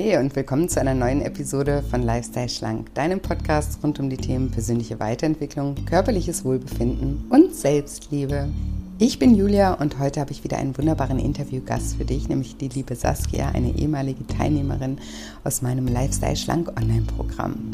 Hi und willkommen zu einer neuen Episode von Lifestyle Schlank, deinem Podcast rund um die Themen persönliche Weiterentwicklung, körperliches Wohlbefinden und Selbstliebe. Ich bin Julia und heute habe ich wieder einen wunderbaren Interviewgast für dich, nämlich die liebe Saskia, eine ehemalige Teilnehmerin aus meinem Lifestyle Schlank Online-Programm.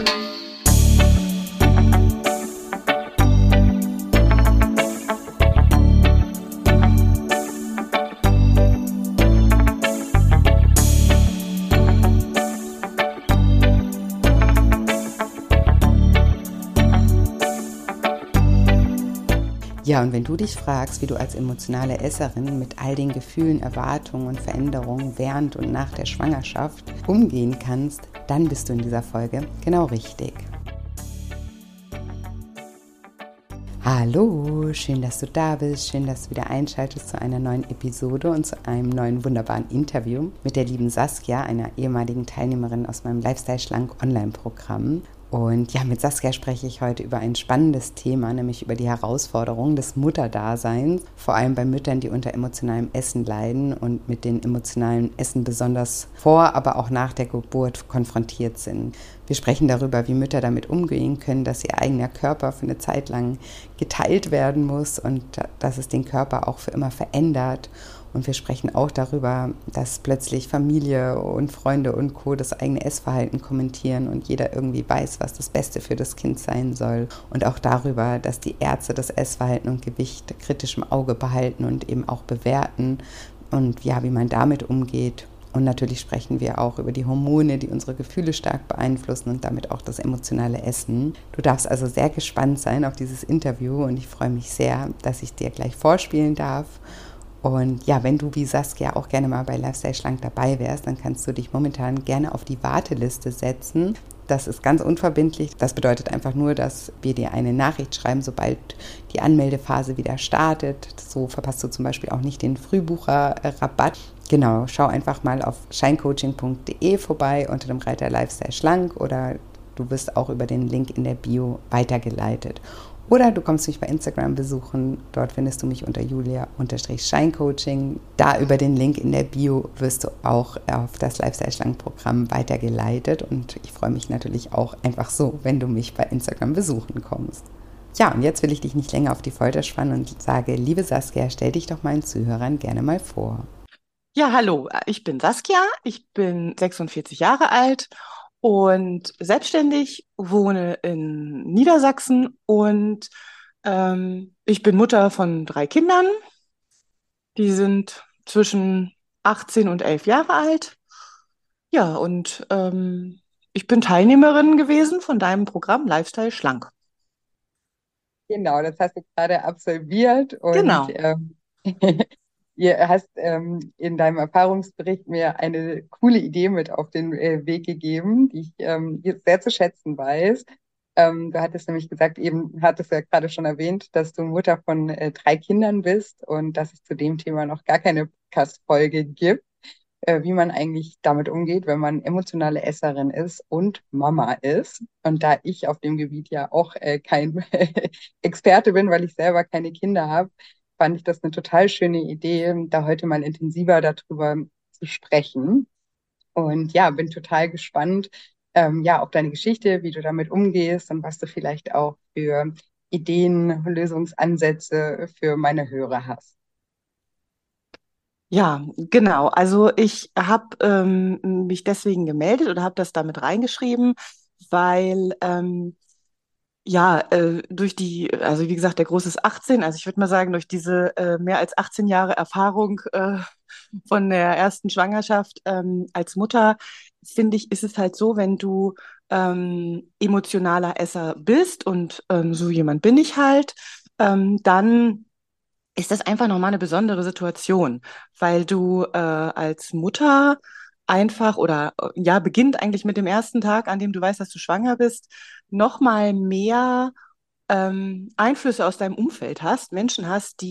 Ja, und wenn du dich fragst, wie du als emotionale Esserin mit all den Gefühlen, Erwartungen und Veränderungen während und nach der Schwangerschaft umgehen kannst, dann bist du in dieser Folge genau richtig. Hallo, schön, dass du da bist, schön, dass du wieder einschaltest zu einer neuen Episode und zu einem neuen wunderbaren Interview mit der lieben Saskia, einer ehemaligen Teilnehmerin aus meinem Lifestyle Schlank Online-Programm. Und ja, mit Saskia spreche ich heute über ein spannendes Thema, nämlich über die Herausforderungen des Mutterdaseins, vor allem bei Müttern, die unter emotionalem Essen leiden und mit dem emotionalen Essen besonders vor, aber auch nach der Geburt konfrontiert sind. Wir sprechen darüber, wie Mütter damit umgehen können, dass ihr eigener Körper für eine Zeit lang geteilt werden muss und dass es den Körper auch für immer verändert. Und wir sprechen auch darüber, dass plötzlich Familie und Freunde und Co. das eigene Essverhalten kommentieren und jeder irgendwie weiß, was das Beste für das Kind sein soll. Und auch darüber, dass die Ärzte das Essverhalten und Gewicht kritisch im Auge behalten und eben auch bewerten und ja, wie man damit umgeht. Und natürlich sprechen wir auch über die Hormone, die unsere Gefühle stark beeinflussen und damit auch das emotionale Essen. Du darfst also sehr gespannt sein auf dieses Interview und ich freue mich sehr, dass ich dir gleich vorspielen darf. Und ja, wenn du wie Saskia auch gerne mal bei Lifestyle Schlank dabei wärst, dann kannst du dich momentan gerne auf die Warteliste setzen. Das ist ganz unverbindlich. Das bedeutet einfach nur, dass wir dir eine Nachricht schreiben, sobald die Anmeldephase wieder startet. So verpasst du zum Beispiel auch nicht den Frühbucherrabatt. Genau, schau einfach mal auf shinecoaching.de vorbei unter dem Reiter Lifestyle Schlank oder du wirst auch über den Link in der Bio weitergeleitet. Oder du kommst mich bei Instagram besuchen, dort findest du mich unter julia_shinecoaching. Da über den Link in der Bio wirst du auch auf das Lifestyle-Schlank-Programm weitergeleitet und ich freue mich natürlich auch einfach so, wenn du mich bei Instagram besuchen kommst. Ja, und jetzt will ich dich nicht länger auf die Folter spannen und sage, liebe Saskia, stell dich doch meinen Zuhörern gerne mal vor. Ja, hallo, ich bin Saskia, ich bin 46 Jahre alt und selbstständig, wohne in Niedersachsen und ich bin Mutter von 3 Kindern. Die sind zwischen 18 und 11 Jahre alt. Ja, und ich bin Teilnehmerin gewesen von deinem Programm Lifestyle Schlank. Genau, das hast du gerade absolviert und Genau. ihr hast in deinem Erfahrungsbericht mir eine coole Idee mit auf den Weg gegeben, die ich jetzt sehr zu schätzen weiß. Du hattest nämlich gesagt, eben hattest du ja gerade schon erwähnt, dass du Mutter von 3 Kindern bist und dass es zu dem Thema noch gar keine Podcast-Folge gibt, wie man eigentlich damit umgeht, wenn man emotionale Esserin ist und Mama ist. Und da ich auf dem Gebiet ja auch kein Experte bin, weil ich selber keine Kinder habe, fand ich das eine total schöne Idee, da heute mal intensiver darüber zu sprechen. Und ja, bin total gespannt, ja, auf deine Geschichte, wie du damit umgehst und was du vielleicht auch für Ideen, Lösungsansätze für meine Hörer hast. Ja, genau. Also ich habe mich deswegen gemeldet oder habe das damit reingeschrieben, weil durch also wie gesagt, der Große ist 18, also ich würde mal sagen, durch diese mehr als 18 Jahre Erfahrung von der ersten Schwangerschaft als Mutter, finde ich, ist es halt so, wenn du emotionaler Esser bist und so jemand bin ich halt, dann ist das einfach nochmal eine besondere Situation, weil du als Mutter einfach oder ja, beginnt eigentlich mit dem ersten Tag, an dem du weißt, dass du schwanger bist, nochmal mehr Einflüsse aus deinem Umfeld hast, Menschen hast,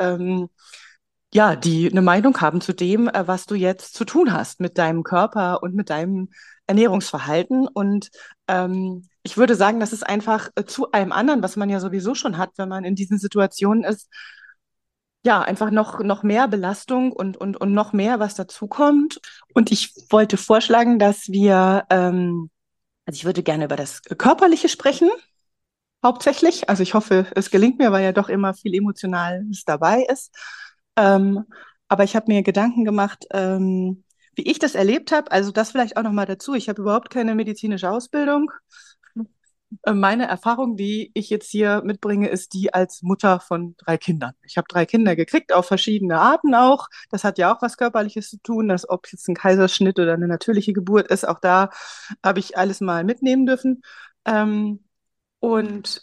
die eine Meinung haben zu dem, was du jetzt zu tun hast mit deinem Körper und mit deinem Ernährungsverhalten. Und ich würde sagen, das ist einfach zu allem anderen, was man ja sowieso schon hat, wenn man in diesen Situationen ist, ja, einfach noch mehr Belastung und noch mehr, was dazukommt. Und ich wollte vorschlagen, dass wir, also ich würde gerne über das Körperliche sprechen, hauptsächlich. Also ich hoffe, es gelingt mir, weil ja doch immer viel Emotionales dabei ist. Ähm, aber ich habe mir Gedanken gemacht, wie ich das erlebt habe. Also das vielleicht auch noch mal dazu. Ich habe überhaupt keine medizinische Ausbildung. Meine Erfahrung, die ich jetzt hier mitbringe, ist die als Mutter von 3 Kindern. Ich habe 3 Kinder gekriegt, auf verschiedene Arten auch. Das hat ja auch was Körperliches zu tun, dass ob jetzt ein Kaiserschnitt oder eine natürliche Geburt ist, auch da habe ich alles mal mitnehmen dürfen. Ähm, und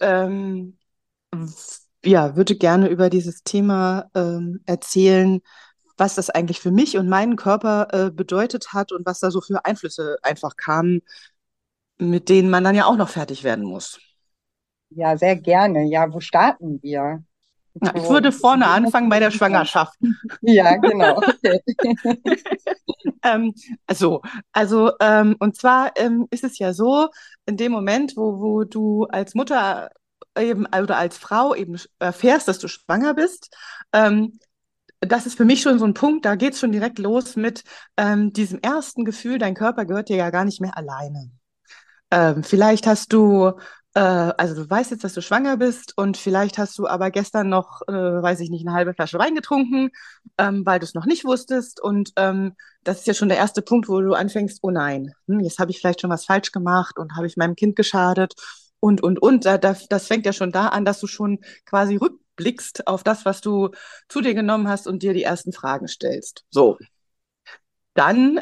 ja, würde gerne über dieses Thema erzählen, was das eigentlich für mich und meinen Körper bedeutet hat und was da so für Einflüsse einfach kamen, mit denen man dann ja auch noch fertig werden muss. Ja, sehr gerne. Ja, wo starten wir? Ja, ich Wo, würde vorne wo möchten anfangen bei wir der anfangen? Schwangerschaft. Ja, genau. Okay. Ähm, so, und zwar ist es ja so, in dem Moment, wo du als Mutter eben oder als Frau eben erfährst, dass du schwanger bist, ähm, das ist für mich schon so ein Punkt, da geht es schon direkt los mit diesem ersten Gefühl, dein Körper gehört dir ja gar nicht mehr alleine. Vielleicht hast du, also du weißt jetzt, dass du schwanger bist und vielleicht hast du aber gestern noch, weiß ich nicht, eine halbe Flasche Wein getrunken, weil du es noch nicht wusstest. Und das ist ja schon der erste Punkt, wo du anfängst, oh nein, jetzt habe ich vielleicht schon was falsch gemacht und habe ich meinem Kind geschadet und. Das fängt ja schon da an, dass du schon quasi rückblickst auf das, was du zu dir genommen hast und dir die ersten Fragen stellst. So, dann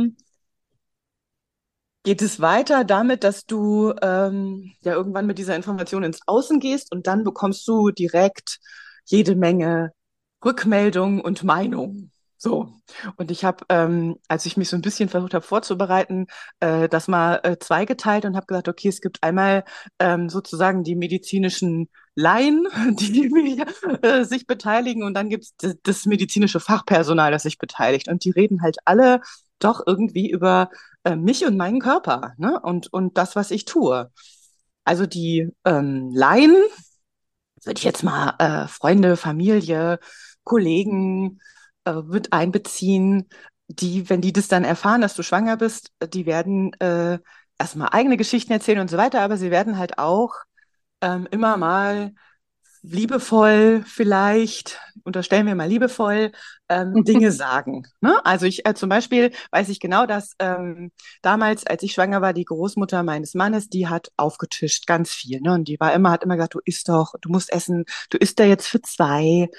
geht es weiter damit, dass du ja irgendwann mit dieser Information ins Außen gehst und dann bekommst du direkt jede Menge Rückmeldungen und Meinungen. So. Und ich habe, als ich mich so ein bisschen versucht habe vorzubereiten, das mal zweigeteilt und habe gesagt, okay, es gibt einmal sozusagen die medizinischen Laien, die sich beteiligen und dann gibt es das medizinische Fachpersonal, das sich beteiligt. Und die reden halt alle doch irgendwie über mich und meinen Körper, ne? Und das, was ich tue. Also die Laien, würde ich jetzt mal Freunde, Familie, Kollegen mit einbeziehen, die, wenn die das dann erfahren, dass du schwanger bist, die werden erstmal eigene Geschichten erzählen und so weiter, aber sie werden halt auch immer mal liebevoll vielleicht, unterstellen wir mal liebevoll, Dinge sagen. Ne? Also ich zum Beispiel weiß ich genau, dass damals, als ich schwanger war, die Großmutter meines Mannes, die hat aufgetischt ganz viel. Ne? Und die hat immer gesagt, du isst doch, du musst essen, du isst da jetzt für 2.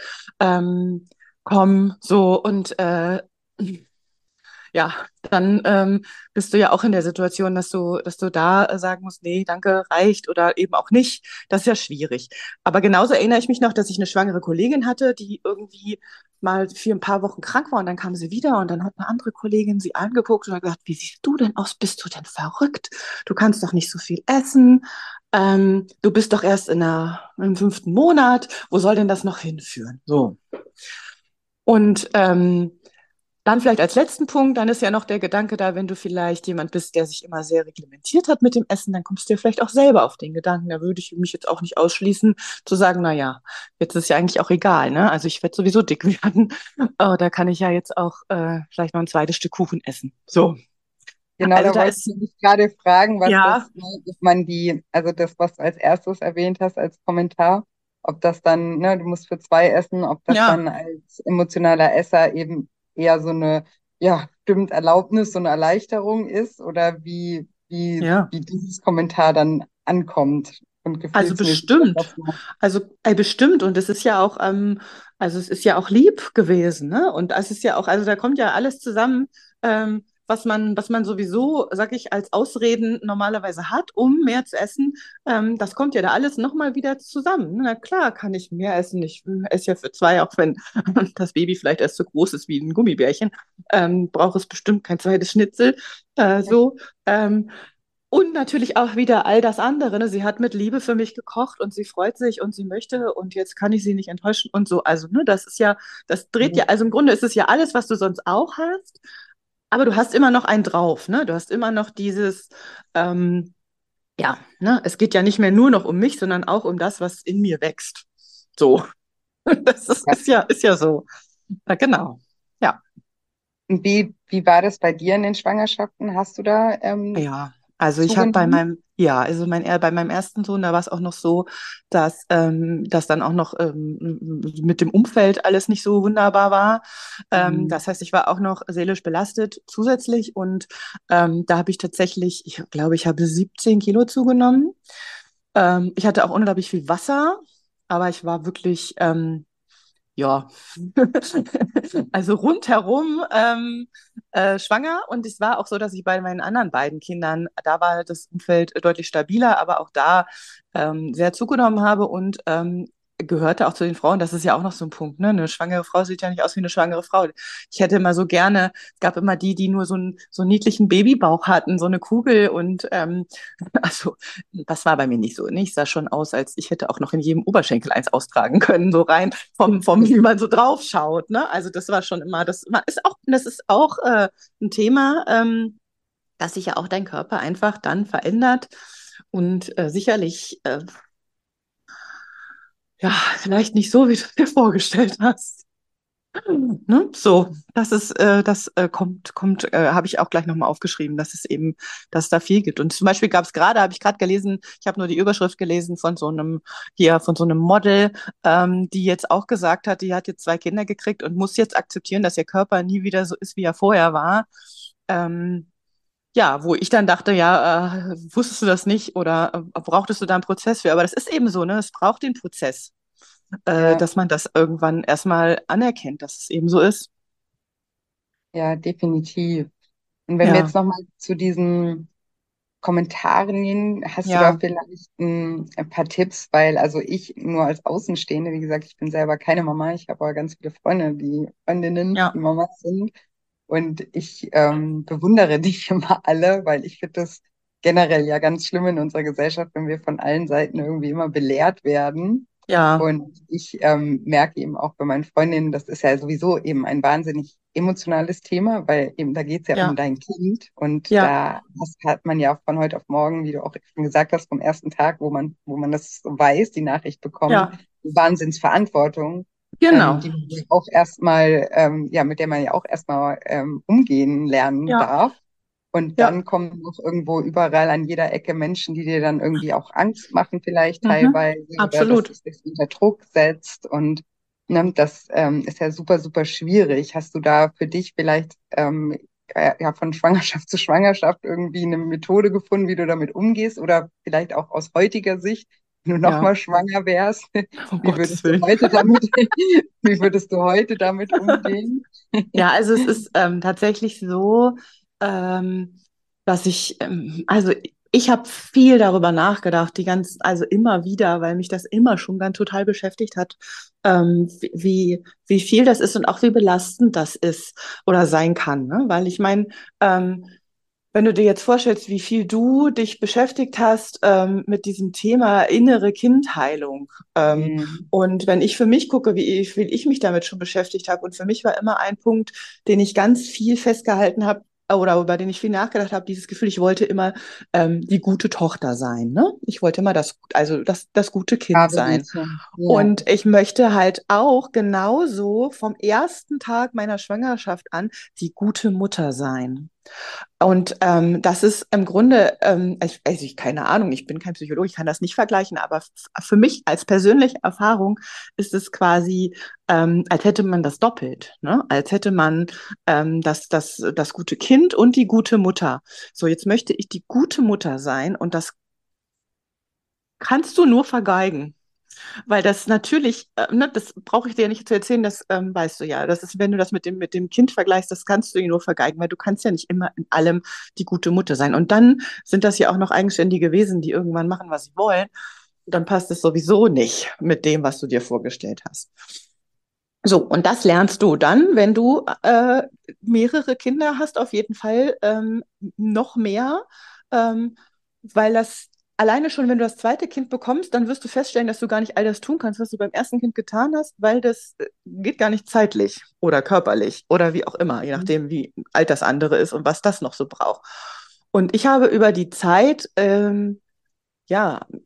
Komm, so und ja, dann bist du ja auch in der Situation, dass du da sagen musst, nee, danke, reicht oder eben auch nicht. Das ist ja schwierig. Aber genauso erinnere ich mich noch, dass ich eine schwangere Kollegin hatte, die irgendwie mal für ein paar Wochen krank war und dann kam sie wieder und dann hat eine andere Kollegin sie angeguckt und hat gesagt, wie siehst du denn aus? Bist du denn verrückt? Du kannst doch nicht so viel essen. Du bist doch erst im 5. Monat. Wo soll denn das noch hinführen? So. Und dann vielleicht als letzten Punkt, dann ist ja noch der Gedanke da, wenn du vielleicht jemand bist, der sich immer sehr reglementiert hat mit dem Essen, dann kommst du ja vielleicht auch selber auf den Gedanken. Da würde ich mich jetzt auch nicht ausschließen, zu sagen, na ja, jetzt ist ja eigentlich auch egal, ne? Also ich werde sowieso dick werden. Da kann ich ja jetzt auch vielleicht noch ein zweites Stück Kuchen essen. So. Genau, Also da da wollte ich ist, mich gerade fragen, was das, ja, ne, ob man also das, was du als erstes erwähnt hast, als Kommentar, ob das dann, ne, du musst für 2 essen, ob das ja. dann als emotionaler Esser eben eher so eine, ja, stimmt, Erlaubnis, so eine Erleichterung ist oder Ja. wie dieses Kommentar dann ankommt und Also gefühlsmäßig bestimmt. etwas macht. Also bestimmt. Und es ist ja auch, also es ist ja auch lieb gewesen, ne? Und es ist ja auch, also da kommt ja alles zusammen, was man sowieso, sag ich, als Ausreden normalerweise hat, um mehr zu essen. Das kommt ja da alles nochmal wieder zusammen. Na klar kann ich mehr essen. Ich esse ja für 2, auch wenn das Baby vielleicht erst so groß ist wie ein Gummibärchen. Braucht es bestimmt kein zweites Schnitzel. So. Und natürlich auch wieder all das andere. Ne? Sie hat mit Liebe für mich gekocht und sie freut sich und sie möchte und jetzt kann ich sie nicht enttäuschen und so. Also, ne, das ist ja, das dreht ja, Mhm. also im Grunde ist es ja alles, was du sonst auch hast, aber du hast immer noch einen drauf, ne? Du hast immer noch dieses, ja, ne, es geht ja nicht mehr nur noch um mich, sondern auch um das, was in mir wächst. So. Ja. Ist ja so. Genau. Ja. Und wie war das bei dir in den Schwangerschaften? Hast du da Ja, also ich habe zugenommen? also bei meinem ersten Sohn, da war es auch noch so, dass dann auch noch mit dem Umfeld alles nicht so wunderbar war. Mhm. Das heißt, ich war auch noch seelisch belastet zusätzlich und da habe ich tatsächlich, ich glaube, ich habe 17 Kilo zugenommen. Ich hatte auch unglaublich viel Wasser, aber ich war wirklich, ja, also rundherum schwanger und es war auch so, dass ich bei meinen anderen beiden Kindern, da war das Umfeld deutlich stabiler, aber auch da sehr zugenommen habe und gehörte auch zu den Frauen, das ist ja auch noch so ein Punkt, ne? Eine schwangere Frau sieht ja nicht aus wie eine schwangere Frau. Ich hätte immer so gerne, es gab immer die, die nur so einen niedlichen Babybauch hatten, so eine Kugel und also das war bei mir nicht so. Ne? Ich sah schon aus, als ich hätte auch noch in jedem Oberschenkel eins austragen können, so rein wie man so drauf schaut. Ne? Also das war schon immer, das ist auch ein Thema, dass sich ja auch dein Körper einfach dann verändert und sicherlich, ja, vielleicht nicht so, wie du dir vorgestellt hast. Ne? So, habe ich auch gleich nochmal aufgeschrieben, dass es da viel gibt. Und zum Beispiel habe ich gerade gelesen, ich habe nur die Überschrift gelesen von so einem Model, die jetzt auch gesagt hat, die hat jetzt 2 Kinder gekriegt und muss jetzt akzeptieren, dass ihr Körper nie wieder so ist, wie er vorher war. Ähm, ja, wo ich dann dachte, ja, wusstest du das nicht oder brauchtest du da einen Prozess für? Aber das ist eben so, ne? Es braucht den Prozess, Ja, dass man das irgendwann erstmal anerkennt, dass es eben so ist. ja, definitiv. Und wenn wir Ja, jetzt nochmal zu diesen Kommentaren gehen, hast du da ja, vielleicht ein paar Tipps? Weil also ich nur als Außenstehende, wie gesagt, ich bin selber keine Mama, ich habe aber ganz viele Freunde, die Freundinnen, die ja, Mamas sind. Und ich bewundere die immer alle, weil ich finde das generell ja ganz schlimm in unserer Gesellschaft, wenn wir von allen Seiten irgendwie immer belehrt werden. ja, Und ich merke eben auch bei meinen Freundinnen, das ist ja sowieso eben ein wahnsinnig emotionales Thema, weil eben da geht es ja um ja, dein Kind. Und ja, hat man ja von heute auf morgen, wie du auch schon gesagt hast, vom ersten Tag, wo man das so weiß, die Nachricht bekommt, ja, die Wahnsinnsverantwortung, genau, die man ja auch erstmal, ja, mit der man ja auch erstmal umgehen lernen ja, darf. Und ja, dann kommen noch irgendwo überall an jeder Ecke Menschen, die dir dann irgendwie auch Angst machen, vielleicht mhm, teilweise, oder dass absolut. dich das unter Druck setzt. Und ne, das ist ja super, super schwierig. Hast du da für dich vielleicht ja, von Schwangerschaft zu Schwangerschaft irgendwie eine Methode gefunden, wie du damit umgehst? Oder vielleicht auch aus heutiger Sicht, wenn du Ja, nochmal schwanger wärst, um wie Gottes würdest du Willen. heute damit, wie würdest du heute damit umgehen? Ja, also es ist tatsächlich so, ähm, dass also ich habe viel darüber nachgedacht, also immer wieder, weil mich das immer schon dann total beschäftigt hat, wie viel das ist und auch wie belastend das ist oder sein kann, ne? Weil ich meine, ähm, wenn du dir jetzt vorstellst, wie viel du dich beschäftigt hast mit diesem Thema innere Kindheilung, Mhm. und wenn ich für mich gucke, wie viel ich mich damit schon beschäftigt habe, und für mich war immer ein Punkt, den ich ganz viel festgehalten habe oder über den ich viel nachgedacht habe, dieses Gefühl, ich wollte immer die gute Tochter sein, ne? Ich wollte immer das gute Kind sein. Kabelmädchen. Ja. Und ich möchte halt auch genauso vom ersten Tag meiner Schwangerschaft an die gute Mutter sein. Und das ist im Grunde, keine Ahnung, ich bin kein Psychologe, ich kann das nicht vergleichen, aber für mich als persönliche Erfahrung ist es quasi, als hätte man das doppelt, ne? Als hätte man das gute Kind und die gute Mutter. So, jetzt möchte ich die gute Mutter sein und das kannst du nur vergeigen. Weil das natürlich, ne, das brauche ich dir ja nicht zu erzählen, das weißt du ja. Das ist, wenn du das mit dem Kind vergleichst, das kannst du dir nur vergeigen, weil du kannst ja nicht immer in allem die gute Mutter sein. Und dann sind das ja auch noch Eigenständige Wesen, die irgendwann machen, was sie wollen. Dann passt es sowieso nicht mit dem, was du dir vorgestellt hast. So, und das lernst du dann, wenn du mehrere Kinder hast, auf jeden Fall noch mehr, weil das alleine schon, wenn du das zweite Kind bekommst, dann wirst du feststellen, dass du gar nicht all das tun kannst, was du beim ersten Kind getan hast, weil das geht gar nicht zeitlich oder körperlich oder wie auch immer, je nachdem, wie alt das andere ist und was das noch so braucht. Und ich habe über die Zeit ja,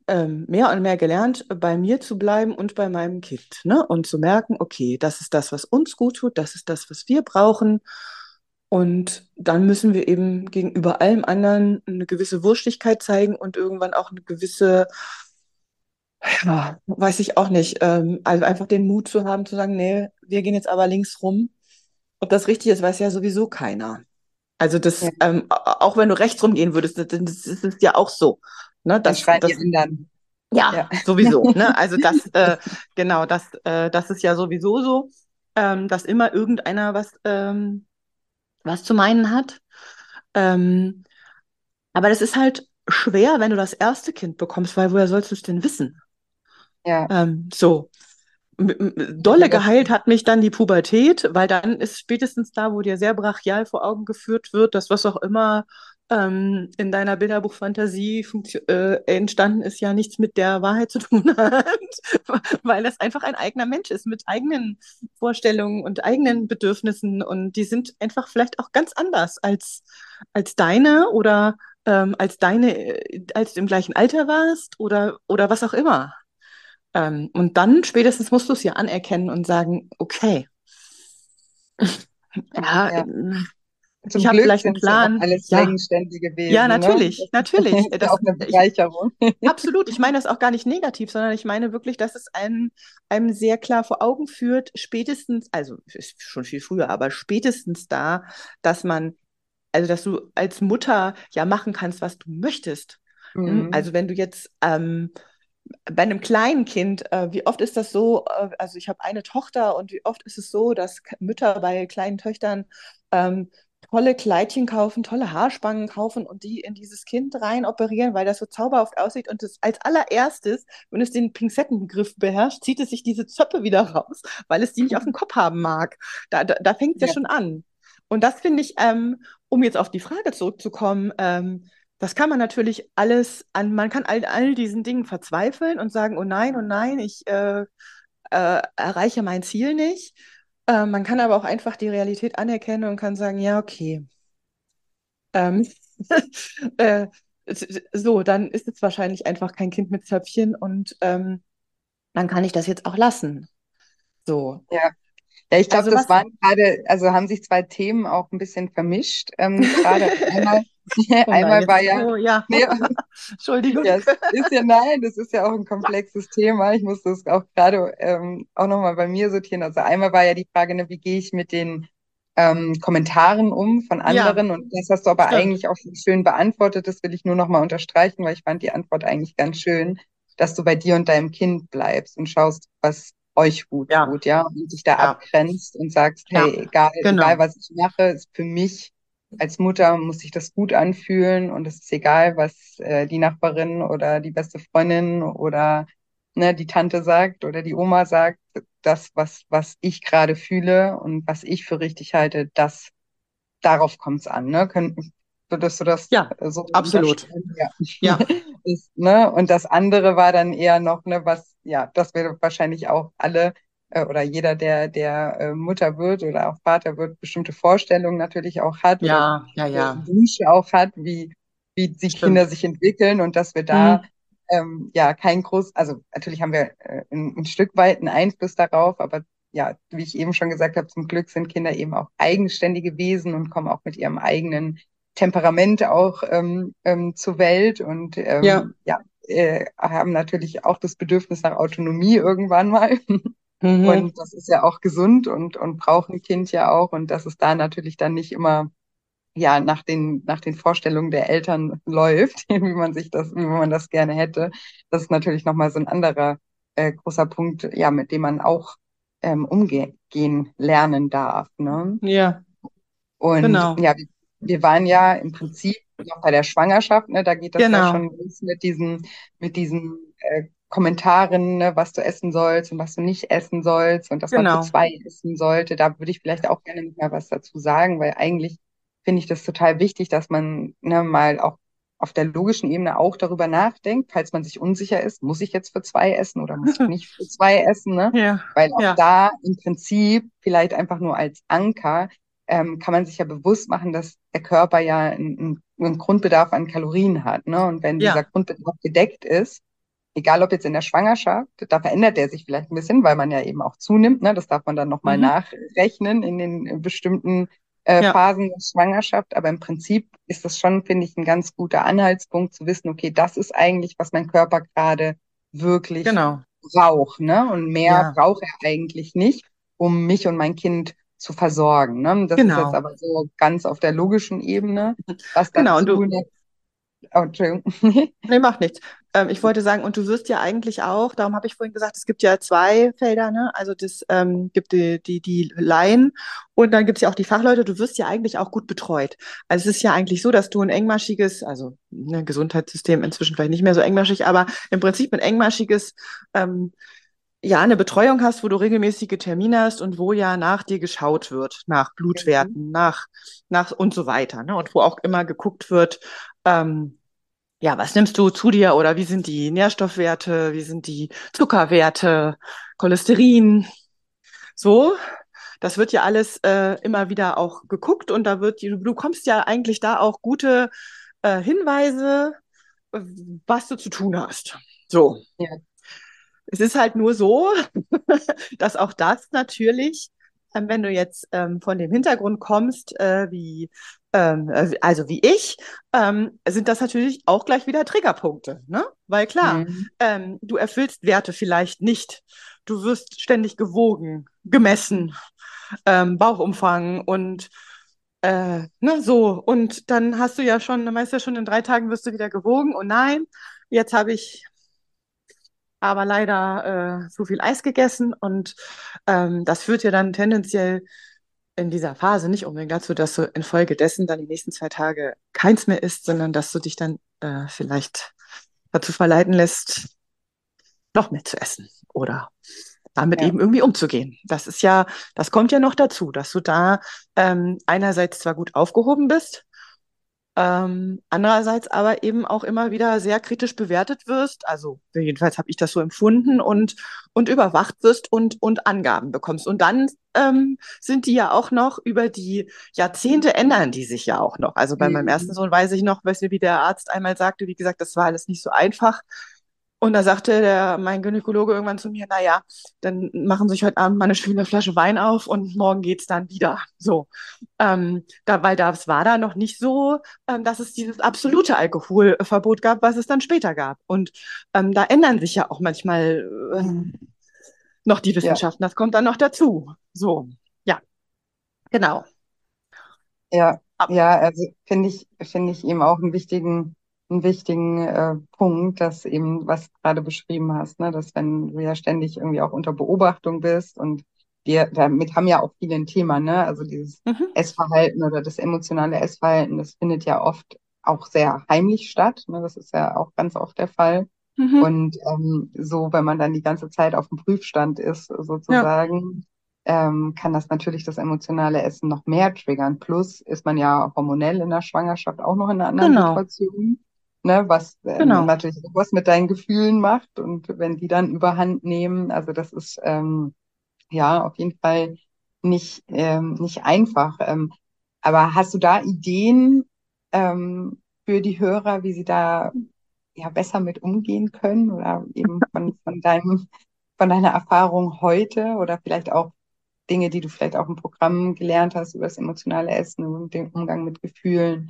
mehr und mehr gelernt, bei mir zu bleiben und bei meinem Kind, ne? Und zu merken, okay, das ist das, was uns gut tut, das ist das, was wir brauchen. Und dann müssen wir eben gegenüber allem anderen eine gewisse Wurstigkeit zeigen und irgendwann auch eine gewisse, ja, weiß ich auch nicht, also einfach den Mut zu haben, zu sagen, nee, wir gehen jetzt aber links rum. Ob das richtig ist, weiß ja sowieso keiner. Also Ja, auch wenn du rechts rumgehen würdest, das ist ja auch so. Ne? dann schreien die Das anderen. Ja, Ja, sowieso. Ne? Also genau, das ist ja sowieso so, dass immer irgendeiner was zu meinen hat. Ähm, aber das ist halt schwer, wenn du das erste Kind bekommst, weil woher sollst du es denn wissen? ja. So. Ja, Dolle geheilt hat mich dann die Pubertät, weil dann ist spätestens da, wo dir sehr brachial vor Augen geführt wird, dass was auch immer in deiner Bilderbuchfantasie entstanden ist, ja nichts mit der Wahrheit zu tun hat, weil es einfach ein eigener Mensch ist mit eigenen Vorstellungen und eigenen Bedürfnissen und die sind einfach vielleicht auch ganz anders als deine oder als du im gleichen Alter warst oder was auch immer. Und dann spätestens musst du es ja anerkennen und sagen, okay, ja, ja. ich Zum habe Glück vielleicht einen sind es ja auch Plan. alles Ja, eigenständige ja, Wesen, ne? natürlich, Das natürlich. ist ja auch eine Bereicherung. Absolut. Ich meine das auch gar nicht negativ, sondern ich meine wirklich, dass es einem sehr klar vor Augen führt, spätestens, also ist schon viel früher, aber spätestens da, dass man, also dass du als Mutter ja machen kannst, was du möchtest. Mhm. Also wenn du jetzt bei einem kleinen Kind, wie oft ist das so, also ich habe eine Tochter und wie oft ist es so, dass Mütter bei kleinen Töchtern ähm, tolle Kleidchen kaufen, tolle Haarspangen kaufen und die in dieses Kind rein operieren, weil das so zauberhaft aussieht und das als allererstes, wenn es den Pinzettengriff beherrscht, zieht es sich diese Zöpfe wieder raus, weil es die nicht auf dem Kopf haben mag. Da fängt es ja Ja. schon an. Und das finde ich, um jetzt auf die Frage zurückzukommen, das kann man natürlich man kann all diesen Dingen verzweifeln und sagen, oh nein, ich erreiche mein Ziel nicht. Man kann aber auch einfach die Realität anerkennen und kann sagen, ja, okay. Ähm, äh, so, dann ist es wahrscheinlich einfach kein Kind mit Zöpfchen und dann kann ich das jetzt auch lassen. So. Ja. Ja, ich glaube, Also das was? waren gerade, also haben sich zwei Themen auch ein bisschen vermischt. Gerade einmal, Oh nein, einmal war jetzt, ja, oh ja, nee, Entschuldigung. ja, es ist ja nein, das ist ja auch ein komplexes Thema. Ich muss das auch gerade auch nochmal bei mir sortieren. Also einmal war ja die Frage, ne, wie gehe ich mit den Kommentaren um von Ja, anderen? Und das hast du aber stimmt. eigentlich auch schon schön beantwortet. Das will ich nur nochmal unterstreichen, weil ich fand die Antwort eigentlich ganz schön, dass du bei dir und deinem Kind bleibst und schaust, was euch gut Ja, tut, ja, und dich da ja, abgrenzt und sagst, ja, hey, egal genau. was ich mache, ist für mich als Mutter muss sich das gut anfühlen und es ist egal, was die Nachbarin oder die beste Freundin oder ne, die Tante sagt oder die Oma sagt, das, was ich gerade fühle und was ich für richtig halte, darauf kommt es an. Ne? Würdest du das Ja, so absolut. unterschreiben? Ja. Ja, Ne? Und das andere war dann eher noch, ne, was, ja, das wir wahrscheinlich auch alle oder jeder, der Mutter wird oder auch Vater wird, bestimmte Vorstellungen natürlich auch hat oder ja, ja, ja, Wünsche auch hat, wie die Kinder stimmt. sich entwickeln und dass wir da Hm. ja kein groß, also natürlich haben wir ein Stück weit einen Einfluss darauf, aber ja, wie ich eben schon gesagt habe, zum Glück sind Kinder eben auch eigenständige Wesen und kommen auch mit ihrem eigenen Temperament auch zur Welt und Ja, ja, haben natürlich auch das Bedürfnis nach Autonomie irgendwann mal. mhm. Und das ist ja auch gesund und braucht ein Kind ja auch. Und dass es da natürlich dann nicht immer ja nach den Vorstellungen der Eltern läuft, wie man das gerne hätte. Das ist natürlich nochmal so ein anderer großer Punkt, ja, mit dem man auch umgehen lernen darf. Ne? Ja, Und genau, ja, wir waren ja im Prinzip noch bei der Schwangerschaft, ne? Da geht das ja genau, schon los mit diesen Kommentaren, ne? Was du essen sollst und was du nicht essen sollst und dass man für genau. zwei essen sollte. Da würde ich vielleicht auch gerne noch mal was dazu sagen, weil eigentlich finde ich das total wichtig, dass man ne, mal auch auf der logischen Ebene auch darüber nachdenkt, falls man sich unsicher ist, muss ich jetzt für zwei essen oder muss ich nicht für zwei essen, ne? Ja, Weil auch ja, da im Prinzip vielleicht einfach nur als Anker kann man sich ja bewusst machen, dass der Körper ja einen Grundbedarf an Kalorien hat. Ne? Und wenn dieser ja, Grundbedarf gedeckt ist, egal ob jetzt in der Schwangerschaft, da verändert der sich vielleicht ein bisschen, weil man ja eben auch zunimmt, ne? Das darf man dann nochmal Mhm. nachrechnen in den bestimmten Ja, Phasen der Schwangerschaft. Aber im Prinzip ist das schon, finde ich, ein ganz guter Anhaltspunkt zu wissen, okay, das ist eigentlich, was mein Körper gerade wirklich genau. braucht, ne? Und mehr Ja, braucht er eigentlich nicht, um mich und mein Kind zu versorgen, ne? Das ist jetzt genau. aber so ganz auf der logischen Ebene, was Genau. Und dazu, du, ne? Oh, Entschuldigung. nee, macht nichts. Ich wollte sagen, und du wirst ja eigentlich auch, darum habe ich vorhin gesagt, es gibt ja zwei Felder, ne? Also das gibt die Laien und dann gibt es ja auch die Fachleute. Du wirst ja eigentlich auch gut betreut. Also es ist ja eigentlich so, dass du ein engmaschiges, also ne, Gesundheitssystem inzwischen vielleicht nicht mehr so engmaschig, aber im Prinzip ein engmaschiges, ja, eine Betreuung hast, wo du regelmäßige Termine hast und wo ja nach dir geschaut wird, nach Mhm. Blutwerten, nach und so weiter, ne? Und wo auch immer geguckt wird, ja, was nimmst du zu dir oder wie sind die Nährstoffwerte, wie sind die Zuckerwerte, Cholesterin, so. Das wird ja alles immer wieder auch geguckt und da wird, du kommst ja eigentlich da auch gute Hinweise, äh, was du zu tun hast. So. Ja. Es ist halt nur so, dass auch das natürlich, wenn du jetzt von dem Hintergrund kommst, also wie ich, sind das natürlich auch gleich wieder Triggerpunkte, ne? Weil klar, Mhm. du erfüllst Werte vielleicht nicht. Du wirst ständig gewogen, gemessen, Bauchumfang und ne, so. Und dann hast du ja schon, dann weißt du ja schon, in 3 Tagen wirst du wieder gewogen. Und nein, jetzt habe ich aber leider zu viel Eis gegessen und das führt ja dann tendenziell in dieser Phase nicht unbedingt dazu, dass du infolgedessen dann die nächsten 2 Tage keins mehr isst, sondern dass du dich dann vielleicht dazu verleiten lässt, noch mehr zu essen oder damit Ja. eben irgendwie umzugehen. Das ist ja, das kommt ja noch dazu, dass du da einerseits zwar gut aufgehoben bist, andererseits aber eben auch immer wieder sehr kritisch bewertet wirst, also jedenfalls habe ich das so empfunden und überwacht wirst und Angaben bekommst. Und dann sind die ja auch noch über die Jahrzehnte ändern die sich ja auch noch. Also bei meinem ersten Mhm. Sohn weiß ich noch, weißt du, wie der Arzt einmal sagte, wie gesagt, das war alles nicht so einfach. Und da sagte mein Gynäkologe irgendwann zu mir, naja, dann machen Sie sich heute Abend mal eine schöne Flasche Wein auf und morgen geht's dann wieder. So. Weil das war da noch nicht so, dass es dieses absolute Alkoholverbot gab, was es dann später gab. Und da ändern sich ja auch manchmal noch die Ja, Wissenschaften. Das kommt dann noch dazu. So, ja, genau. ja, Ab, ja, also finde ich eben auch einen wichtigen Punkt, dass eben, was du gerade beschrieben hast, ne, dass wenn du ja ständig irgendwie auch unter Beobachtung bist und damit haben ja auch viele ein Thema, ne? Also dieses mhm, Essverhalten oder das emotionale Essverhalten, das findet ja oft auch sehr heimlich statt, ne? Das ist ja auch ganz oft der Fall. mhm, Und so, wenn man dann die ganze Zeit auf dem Prüfstand ist, ja, sozusagen, kann das natürlich das emotionale Essen noch mehr triggern. Plus ist man ja hormonell in der Schwangerschaft auch noch in einer anderen genau, Situation, ne, was genau. natürlich auch was mit deinen Gefühlen macht. Und wenn die dann überhand nehmen, also das ist ja auf jeden Fall nicht einfach. Aber hast du da Ideen für die Hörer, wie sie da ja besser mit umgehen können oder eben von deiner Erfahrung heute oder vielleicht auch Dinge, die du vielleicht auch im Programm gelernt hast über das emotionale Essen und den Umgang mit Gefühlen,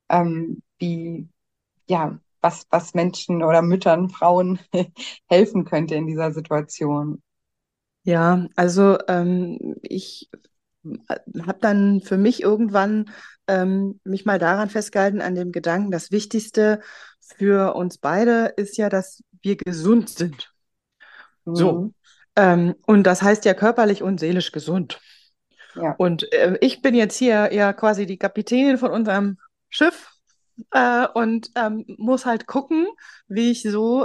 wie, ja, was Menschen oder Müttern, Frauen helfen könnte in dieser Situation. Ja, also ich habe dann für mich irgendwann mich mal daran festgehalten, an dem Gedanken, das Wichtigste für uns beide ist ja, dass wir gesund sind. So. Mhm. Und das heißt ja körperlich und seelisch gesund. Ja. Und ich bin jetzt hier ja quasi die Kapitänin von unserem Schiff und muss halt gucken, wie ich so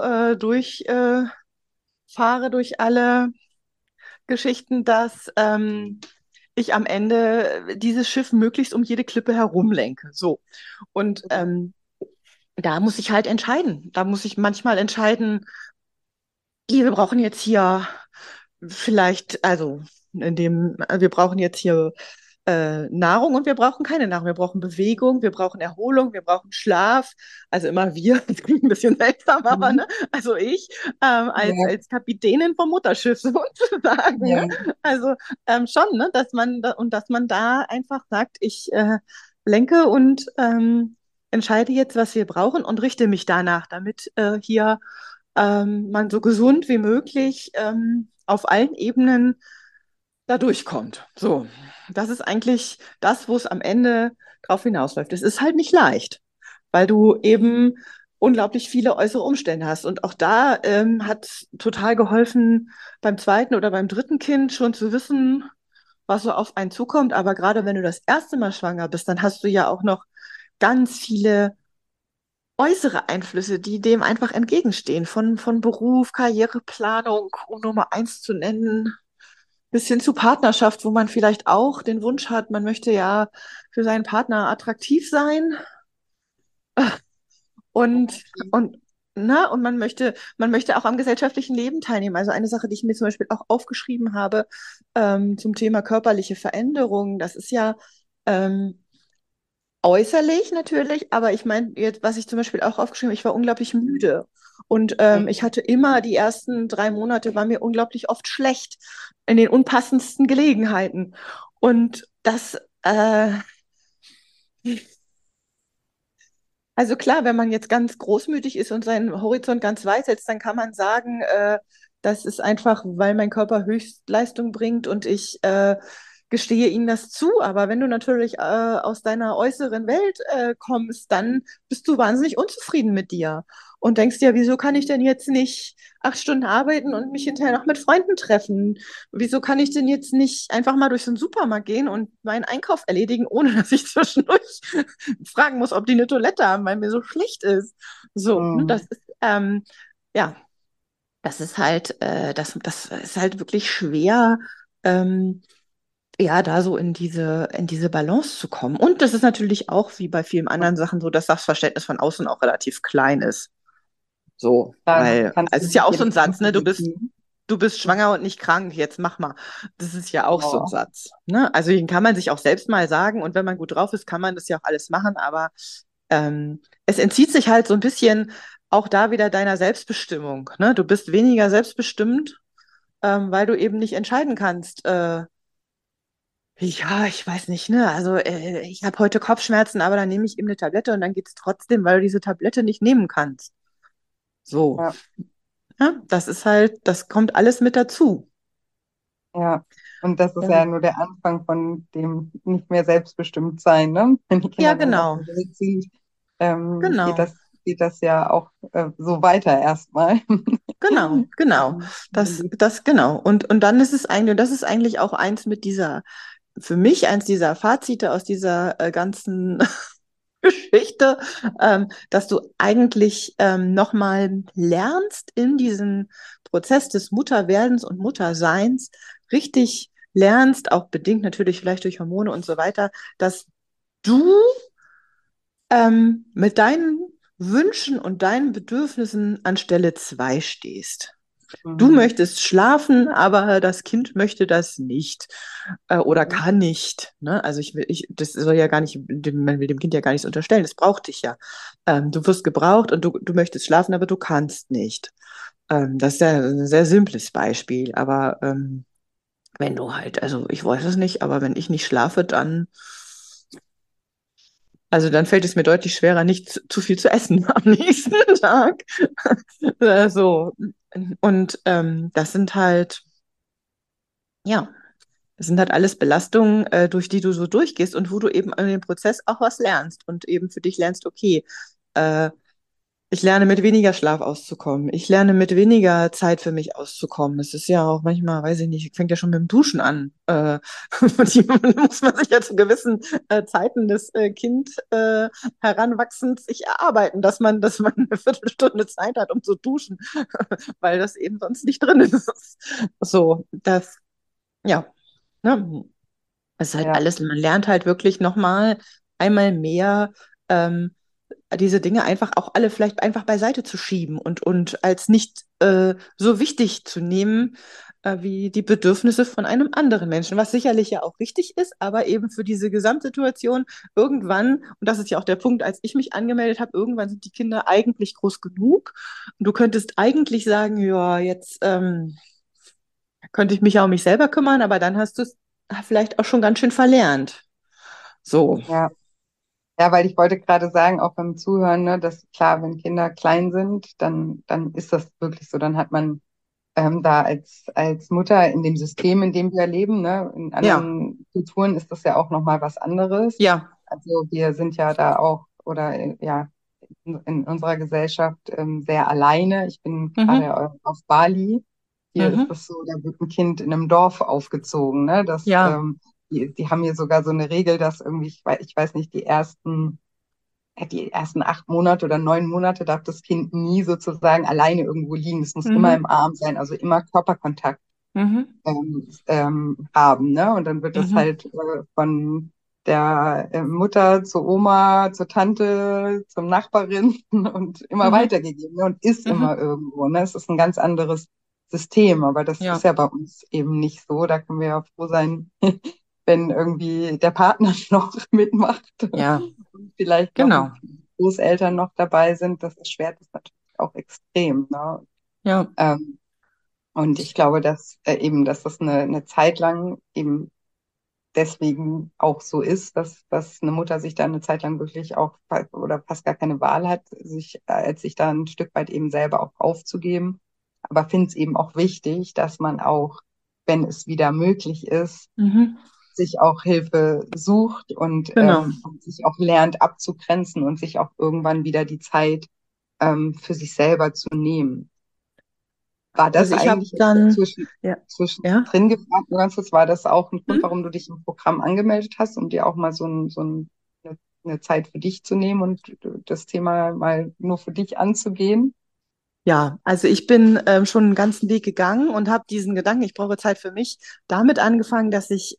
fahre durch alle Geschichten, dass ich am Ende dieses Schiff möglichst um jede Klippe herumlenke. So. Und da muss ich halt entscheiden. Da muss ich manchmal entscheiden, wir brauchen jetzt hier vielleicht, also wir brauchen jetzt hier Nahrung und wir brauchen keine Nahrung. Wir brauchen Bewegung, wir brauchen Erholung, wir brauchen Schlaf. Also immer wir, das klingt ein bisschen seltsam, aber Mhm. ne, also ich Ja, als Kapitänin vom Mutterschiff sozusagen. Ne? ja, Also schon, ne, dass man da einfach sagt, ich lenke und entscheide jetzt, was wir brauchen und richte mich danach, damit hier man so gesund wie möglich auf allen Ebenen da durchkommt. So, das ist eigentlich das, wo es am Ende drauf hinausläuft. Es ist halt nicht leicht, weil du eben unglaublich viele äußere Umstände hast. Und auch da hat total geholfen, beim zweiten oder beim dritten Kind schon zu wissen, was so auf einen zukommt. Aber gerade wenn du das erste Mal schwanger bist, dann hast du ja auch noch ganz viele äußere Einflüsse, die dem einfach entgegenstehen, von Beruf, Karriereplanung, um Nummer eins zu nennen, bis hin zu Partnerschaft, wo man vielleicht auch den Wunsch hat, man möchte ja für seinen Partner attraktiv sein und, ne, und man möchte auch am gesellschaftlichen Leben teilnehmen. Also eine Sache, die ich mir zum Beispiel auch aufgeschrieben habe zum Thema körperliche Veränderung, das ist ja ähm, äußerlich natürlich, aber ich meine, jetzt, was ich zum Beispiel auch aufgeschrieben habe, ich war unglaublich müde. Und ich hatte immer die ersten 3 Monate, war mir unglaublich oft schlecht in den unpassendsten Gelegenheiten. Und also klar, wenn man jetzt ganz großmütig ist und seinen Horizont ganz weit setzt, dann kann man sagen, das ist einfach, weil mein Körper Höchstleistung bringt und ich gestehe ihnen das zu. Aber wenn du natürlich aus deiner äußeren Welt kommst, dann bist du wahnsinnig unzufrieden mit dir und denkst dir, wieso kann ich denn jetzt nicht 8 Stunden arbeiten und mich hinterher noch mit Freunden treffen? Wieso kann ich denn jetzt nicht einfach mal durch so einen Supermarkt gehen und meinen Einkauf erledigen, ohne dass ich zwischendurch fragen muss, ob die eine Toilette haben, weil mir so schlecht ist? So, ne, mhm. ja, das ist halt wirklich schwer, ähm, ja, da so in diese Balance zu kommen. Und das ist natürlich auch wie bei vielen anderen Sachen so, dass das Verständnis von außen auch relativ klein ist. So, Da weil, kannst also du es ist ja nicht auch so jedes ein Satz, ne? nachvollziehen. Du bist schwanger und nicht krank, jetzt mach mal. Das ist ja auch so ein Ja, Satz. Ne? Also den kann man sich auch selbst mal sagen und wenn man gut drauf ist, kann man das ja auch alles machen, aber es entzieht sich halt so ein bisschen auch da wieder deiner Selbstbestimmung. Ne? Du bist weniger selbstbestimmt, weil du eben nicht entscheiden kannst. Ja, ich weiß nicht, ne? Also ich habe heute Kopfschmerzen, aber dann nehme ich eben eine Tablette und dann geht es trotzdem, weil du diese Tablette nicht nehmen kannst. So. ja, Ja, das ist halt, das kommt alles mit dazu. ja. Und das ist Ja, ja nur der Anfang von dem nicht mehr selbstbestimmt sein, ne? Wenn die ja, Kinder dann auf genau, der Welt sind, genau, geht das ja auch so weiter erstmal. genau. Genau. Und dann ist es eigentlich, und das ist eigentlich auch eins mit dieser, für mich eins dieser Fazite aus dieser ganzen Geschichte, dass du eigentlich nochmal lernst in diesem Prozess des Mutterwerdens und Mutterseins, richtig lernst, auch bedingt natürlich vielleicht durch Hormone und so weiter, dass du mit deinen Wünschen und deinen Bedürfnissen an Stelle 2 stehst. Du Mhm. möchtest schlafen, aber das Kind möchte das nicht oder Mhm. kann nicht. Ne? Also das soll ja gar nicht, man will dem Kind ja gar nichts unterstellen, das braucht dich ja. Du wirst gebraucht und du möchtest schlafen, aber du kannst nicht. Das ist ja ein sehr simples Beispiel, aber wenn du halt, also ich weiß es nicht, aber wenn ich nicht schlafe, also dann fällt es mir deutlich schwerer, nicht zu viel zu essen am nächsten Tag. So. Und das sind halt, ja, das sind halt alles Belastungen, durch die du so durchgehst und wo du eben in dem Prozess auch was lernst und eben für dich lernst, okay, äh, ich lerne mit weniger Schlaf auszukommen. Ich lerne mit weniger Zeit für mich auszukommen. Das ist ja auch manchmal, weiß ich nicht, fängt ja schon mit dem Duschen an. Und die muss man sich ja zu gewissen Zeiten des Kind Heranwachsens sich erarbeiten, dass man eine Viertelstunde Zeit hat, um zu duschen, weil das eben sonst nicht drin ist. So, das, ja, ne? Es ist halt Ja, alles, man lernt halt wirklich nochmal einmal mehr ähm, diese Dinge einfach auch alle vielleicht einfach beiseite zu schieben und als nicht so wichtig zu nehmen, wie die Bedürfnisse von einem anderen Menschen, was sicherlich ja auch richtig ist, aber eben für diese Gesamtsituation irgendwann, und das ist ja auch der Punkt, als ich mich angemeldet habe, irgendwann sind die Kinder eigentlich groß genug und du könntest eigentlich sagen, ja, jetzt könnte ich mich ja um mich selber kümmern, aber dann hast du es vielleicht auch schon ganz schön verlernt. So. Ja. Ja, weil ich wollte gerade sagen, auch beim Zuhören, ne, dass klar, wenn Kinder klein sind, dann ist das wirklich so. Dann hat man da als Mutter in dem System, in dem wir leben, ne, in Ja, anderen Kulturen ist das ja auch nochmal was anderes. ja. Also wir sind ja da auch, oder ja, in unserer Gesellschaft sehr alleine. Ich bin Mhm. gerade auf Bali. Hier ist Mhm. das so, da wird ein Kind in einem Dorf aufgezogen, ne? Ja. Die haben hier sogar so eine Regel, dass irgendwie, ich weiß nicht, die ersten 8 Monate oder 9 Monate darf das Kind nie sozusagen alleine irgendwo liegen. Es muss immer im Mhm. Arm sein, also immer Körperkontakt Mhm. haben, ne? Und dann wird das Mhm. halt von der Mutter zur Oma, zur Tante, zum Nachbarin und immer Mhm. weitergegeben, ne? Und ist immer Mhm. irgendwo, ne? Es ist ein ganz anderes System, aber das ist Ja. ja bei uns eben nicht so. Da können wir ja froh sein, wenn irgendwie der Partner noch mitmacht Ja. und vielleicht noch Genau. Großeltern noch dabei sind. Das erschwert es natürlich auch extrem, ne? Ja. Ähm, und ich glaube, dass eben, dass das eine Zeit lang eben deswegen auch so ist, dass eine Mutter sich da eine Zeit lang wirklich auch oder fast gar keine Wahl hat, sich da ein Stück weit eben selber auch aufzugeben. Aber finde es eben auch wichtig, dass man auch, wenn es wieder möglich ist, Mhm. sich auch Hilfe sucht Genau. und sich auch lernt abzugrenzen und sich auch irgendwann wieder die Zeit für sich selber zu nehmen. War das Also ich habe eigentlich jetzt dann, ja, ja. zwischendrin gefragt, nur ganz kurz, war das auch ein Grund, Hm? warum du dich im Programm angemeldet hast, um dir auch mal eine Zeit für dich zu nehmen und das Thema mal nur für dich anzugehen? Ja, also ich bin schon einen ganzen Weg gegangen und habe diesen Gedanken, ich brauche Zeit für mich, damit angefangen, dass ich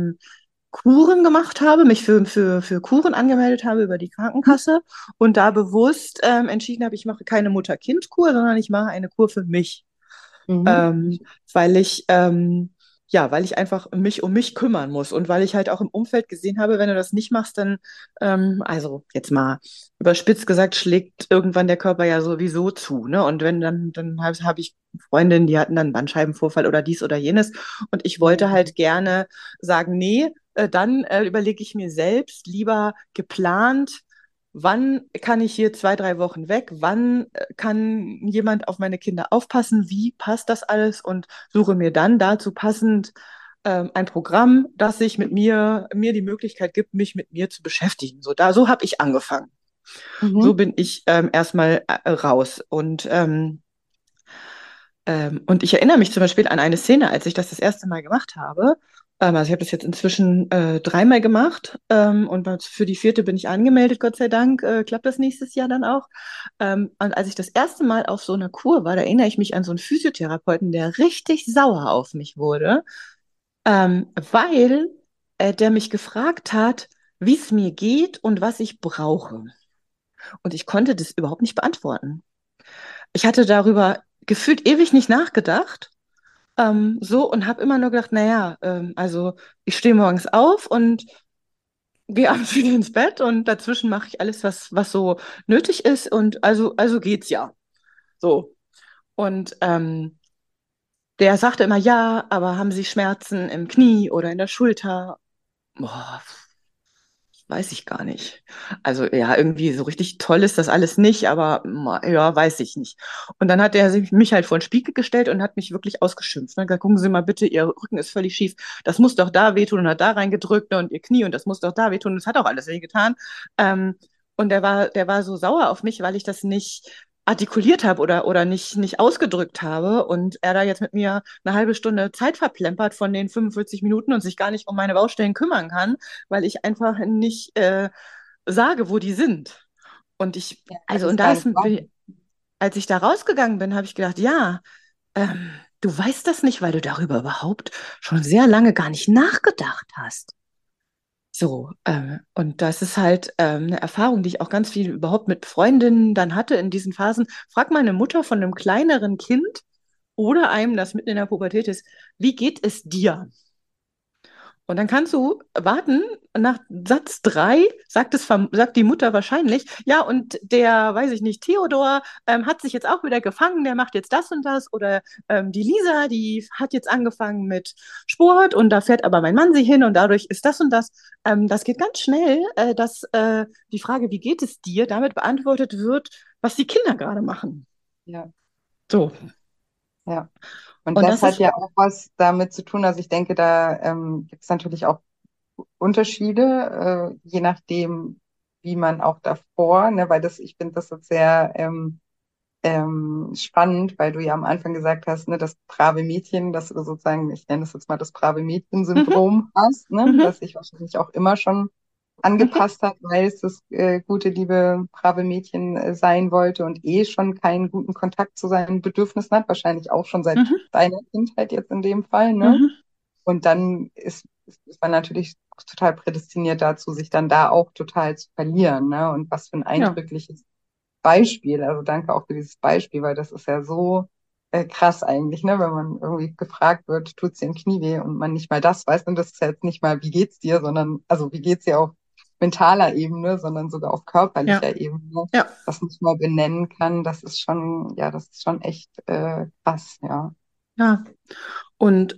Kuren gemacht habe, mich für Kuren angemeldet habe über die Krankenkasse und da bewusst entschieden habe, ich mache keine Mutter-Kind-Kur, sondern ich mache eine Kur für mich. Mhm. ähm, weil ich, ja, weil ich einfach mich um mich kümmern muss und weil ich halt auch im Umfeld gesehen habe, wenn du das nicht machst, dann, also jetzt mal überspitzt gesagt, schlägt irgendwann der Körper ja sowieso zu, ne? Und wenn dann hab ich Freundinnen, die hatten dann einen Bandscheibenvorfall oder dies oder jenes und ich wollte Mhm. halt gerne sagen, nee, dann überlege ich mir selbst lieber geplant, wann kann ich hier 2, 3 Wochen weg? Wann kann jemand auf meine Kinder aufpassen? Wie passt das alles? Und suche mir dann dazu passend ein Programm, das sich mir die Möglichkeit gibt, mich mit mir zu beschäftigen. So habe ich angefangen. So Mhm. bin ich erstmal raus. Und ich erinnere mich zum Beispiel an eine Szene, als ich das erste Mal gemacht habe. Also ich habe das jetzt inzwischen 3-mal gemacht und für die vierte bin ich angemeldet, Gott sei Dank. Klappt das nächstes Jahr dann auch. Und als ich das erste Mal auf so einer Kur war, da erinnere ich mich an so einen Physiotherapeuten, der richtig sauer auf mich wurde, weil der mich gefragt hat, wie es mir geht und was ich brauche. Und ich konnte das überhaupt nicht beantworten. Ich hatte darüber gefühlt ewig nicht nachgedacht. So und habe immer nur gedacht, naja, also ich stehe morgens auf und gehe abends wieder ins Bett und dazwischen mache ich alles, was so nötig ist und also geht's ja. So. Und der sagte immer, ja, aber haben Sie Schmerzen im Knie oder in der Schulter? Boah, weiß ich gar nicht. Also ja, irgendwie so richtig toll ist das alles nicht, aber ja, weiß ich nicht. Und dann hat er mich halt vor den Spiegel gestellt und hat mich wirklich ausgeschimpft. Ne? Gesagt, gucken Sie mal bitte, Ihr Rücken ist völlig schief. Das muss doch da wehtun und hat da reingedrückt, ne? Und Ihr Knie und das muss doch da wehtun. Und das hat auch alles weh getan. Und der war so sauer auf mich, weil ich das nicht artikuliert habe oder nicht ausgedrückt habe und er da jetzt mit mir eine halbe Stunde Zeit verplempert von den 45 Minuten und sich gar nicht um meine Baustellen kümmern kann, weil ich einfach nicht sage, wo die sind. Und Ja, wollte also, und ich da gerade sagen. als ich da rausgegangen bin, habe ich gedacht, ja, du weißt das nicht, weil du darüber überhaupt schon sehr lange gar nicht nachgedacht hast. So, und das ist halt eine Erfahrung, die ich auch ganz viel überhaupt mit Freundinnen dann hatte in diesen Phasen. Frag mal eine Mutter von einem kleineren Kind, oder einem, das mitten in der Pubertät ist, wie geht es dir? Und dann kannst du warten, nach Satz 3 sagt die Mutter wahrscheinlich, ja, und der, weiß ich nicht, Theodor hat sich jetzt auch wieder gefangen, der macht jetzt das und das. Oder die Lisa, die hat jetzt angefangen mit Sport und da fährt aber mein Mann sie hin und dadurch ist das und das. Das geht ganz schnell, dass die Frage, wie geht es dir, damit beantwortet wird, was die Kinder gerade machen. Ja, So. ja. Und Und das das hat ist, ja auch was damit zu tun. Also ich denke, da gibt es natürlich auch Unterschiede, je nachdem, wie man auch davor, ne, weil das, ich finde das jetzt sehr spannend, weil du ja am Anfang gesagt hast, ne, das brave Mädchen, dass du sozusagen, ich nenne das jetzt mal das brave mhm, Mädchen-Syndrom hast, ne, mhm, das sich wahrscheinlich auch immer schon mhm, angepasst hat, weil es das gute, liebe, brave Mädchen sein wollte und eh schon keinen guten Kontakt zu seinen Bedürfnissen hat, wahrscheinlich auch schon seit mhm, deiner Kindheit jetzt in dem Fall, ne? mhm, Und dann ist man natürlich total prädestiniert dazu, sich dann da auch total zu verlieren, ne? Und was für ein ja, eindrückliches Beispiel. Also danke auch für dieses Beispiel, weil das ist ja so krass eigentlich, ne? Wenn man irgendwie gefragt wird, tut's dir im Knie weh und man nicht mal das weiß. Und das ist ja jetzt nicht mal, wie geht's dir, sondern, also wie geht's dir auf mentaler Ebene, sondern sogar auf ja, körperlicher Ebene, ja. das nicht mal benennen kann, das ist schon, ja, das ist schon echt krass, ja. Ja, und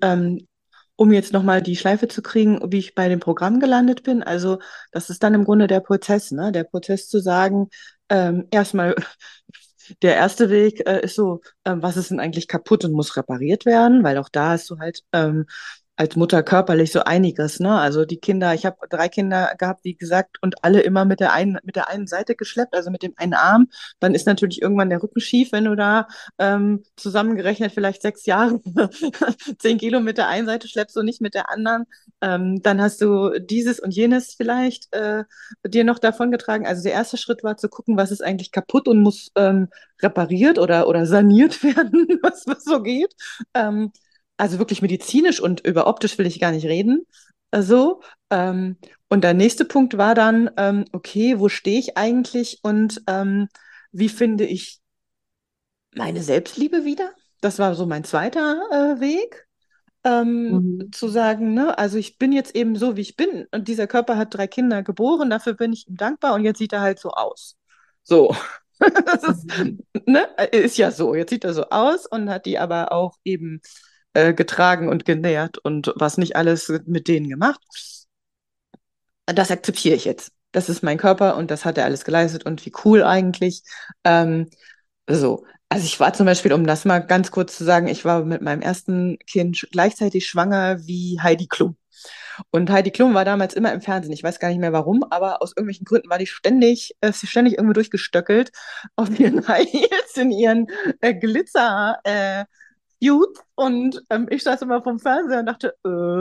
um jetzt nochmal die Schleife zu kriegen, wie ich bei dem Programm gelandet bin, also das ist dann im Grunde der Prozess, ne? Der Prozess zu sagen, erstmal, der erste Weg ist so, was ist denn eigentlich kaputt und muss repariert werden, weil auch da hast du halt als Mutter körperlich so einiges, ne? Also die Kinder, ich habe 3 Kinder gehabt, wie gesagt, und alle immer mit der einen Seite geschleppt, also mit dem einen Arm. Dann ist natürlich irgendwann der Rücken schief, wenn du da zusammengerechnet vielleicht 6 Jahre 10 Kilo mit der einen Seite schleppst und nicht mit der anderen. Dann hast du dieses und jenes vielleicht dir noch davon getragen. Also der erste Schritt war zu gucken, was ist eigentlich kaputt und muss repariert oder saniert werden, was so geht. Also wirklich medizinisch und über optisch will ich gar nicht reden. So. Und der nächste Punkt war dann, okay, wo stehe ich eigentlich und wie finde ich meine Selbstliebe wieder? Das war so mein zweiter Weg. Mhm. Zu sagen, ne, also ich bin jetzt eben so, wie ich bin und dieser Körper hat 3 Kinder geboren, dafür bin ich ihm dankbar und jetzt sieht er halt so aus. So. Das ist, Mhm. ne, ist ja so. Jetzt sieht er so aus und hat die aber auch eben getragen und genährt und was nicht alles mit denen gemacht. Das akzeptiere ich jetzt. Das ist mein Körper und das hat er alles geleistet und wie cool eigentlich. Ähm, so. Also ich war zum Beispiel, um das mal ganz kurz zu sagen, ich war mit meinem ersten Kind gleichzeitig schwanger wie Heidi Klum. Und Heidi Klum war damals immer im Fernsehen. Ich weiß gar nicht mehr warum, aber aus irgendwelchen Gründen war die ständig, ist sie ständig irgendwo durchgestöckelt auf ihren High Heels, in ihren Glitzer Suit. Und ich saß immer vom Fernseher und dachte,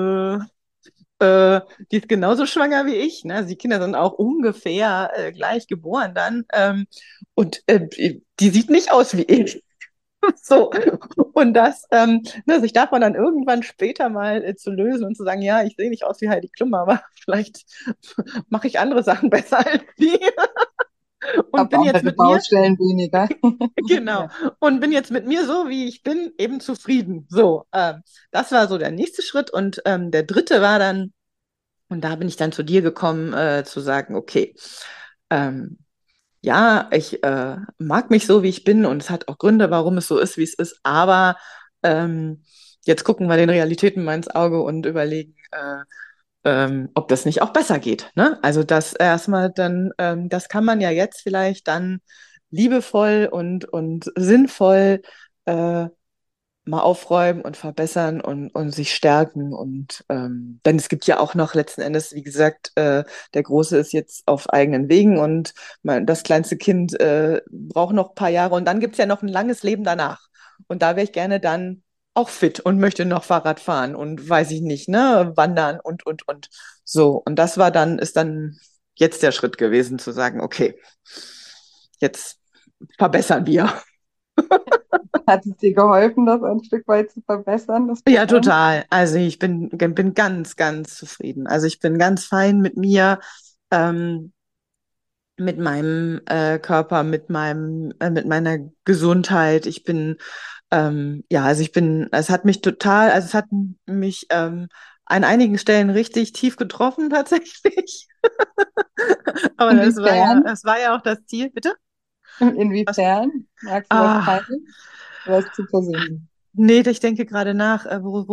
die ist genauso schwanger wie ich. Ne? Also die Kinder sind auch ungefähr gleich geboren dann. Und die sieht nicht aus wie ich. So, und das, ne, sich davon dann irgendwann später mal zu lösen und zu sagen, ja, ich sehe nicht aus wie Heidi Klum, aber vielleicht mache ich andere Sachen besser als die und Hab bin jetzt andere mit mir, Baustellen weniger. genau, Ja. und bin jetzt mit mir so, wie ich bin, eben zufrieden. So, das war so der nächste Schritt und der dritte war dann, und da bin ich dann zu dir gekommen, zu sagen, okay, ähm, ja, ich mag mich so, wie ich bin und es hat auch Gründe, warum es so ist, wie es ist, aber jetzt gucken wir den Realitäten mal ins Auge und überlegen, ob das nicht auch besser geht. Ne? Also das erstmal dann, das kann man ja jetzt vielleicht dann liebevoll und sinnvoll äh, mal aufräumen und verbessern und sich stärken. Und denn es gibt ja auch noch letzten Endes, wie gesagt, der Große ist jetzt auf eigenen Wegen und das kleinste Kind braucht noch ein paar Jahre und dann gibt es ja noch ein langes Leben danach. Und da wäre ich gerne dann auch fit und möchte noch Fahrrad fahren und weiß ich nicht, ne, wandern und so. Und das war dann, ist dann jetzt der Schritt gewesen, zu sagen, okay, jetzt verbessern wir. Hat es dir geholfen, das ein Stück weit zu verbessern, das Ja, Programm? total. Also ich bin ganz, ganz zufrieden. Also ich bin ganz fein mit mir, ähm, mit meinem Körper, mit meiner Gesundheit. Ich bin Ja, also es hat mich an einigen Stellen richtig tief getroffen tatsächlich. Aber Inwiefern? das war ja auch das Ziel. Bitte? Was? Inwiefern? Magst du das Ah, teilen? Oder ist zu persönlich? nee, ich denke gerade nach,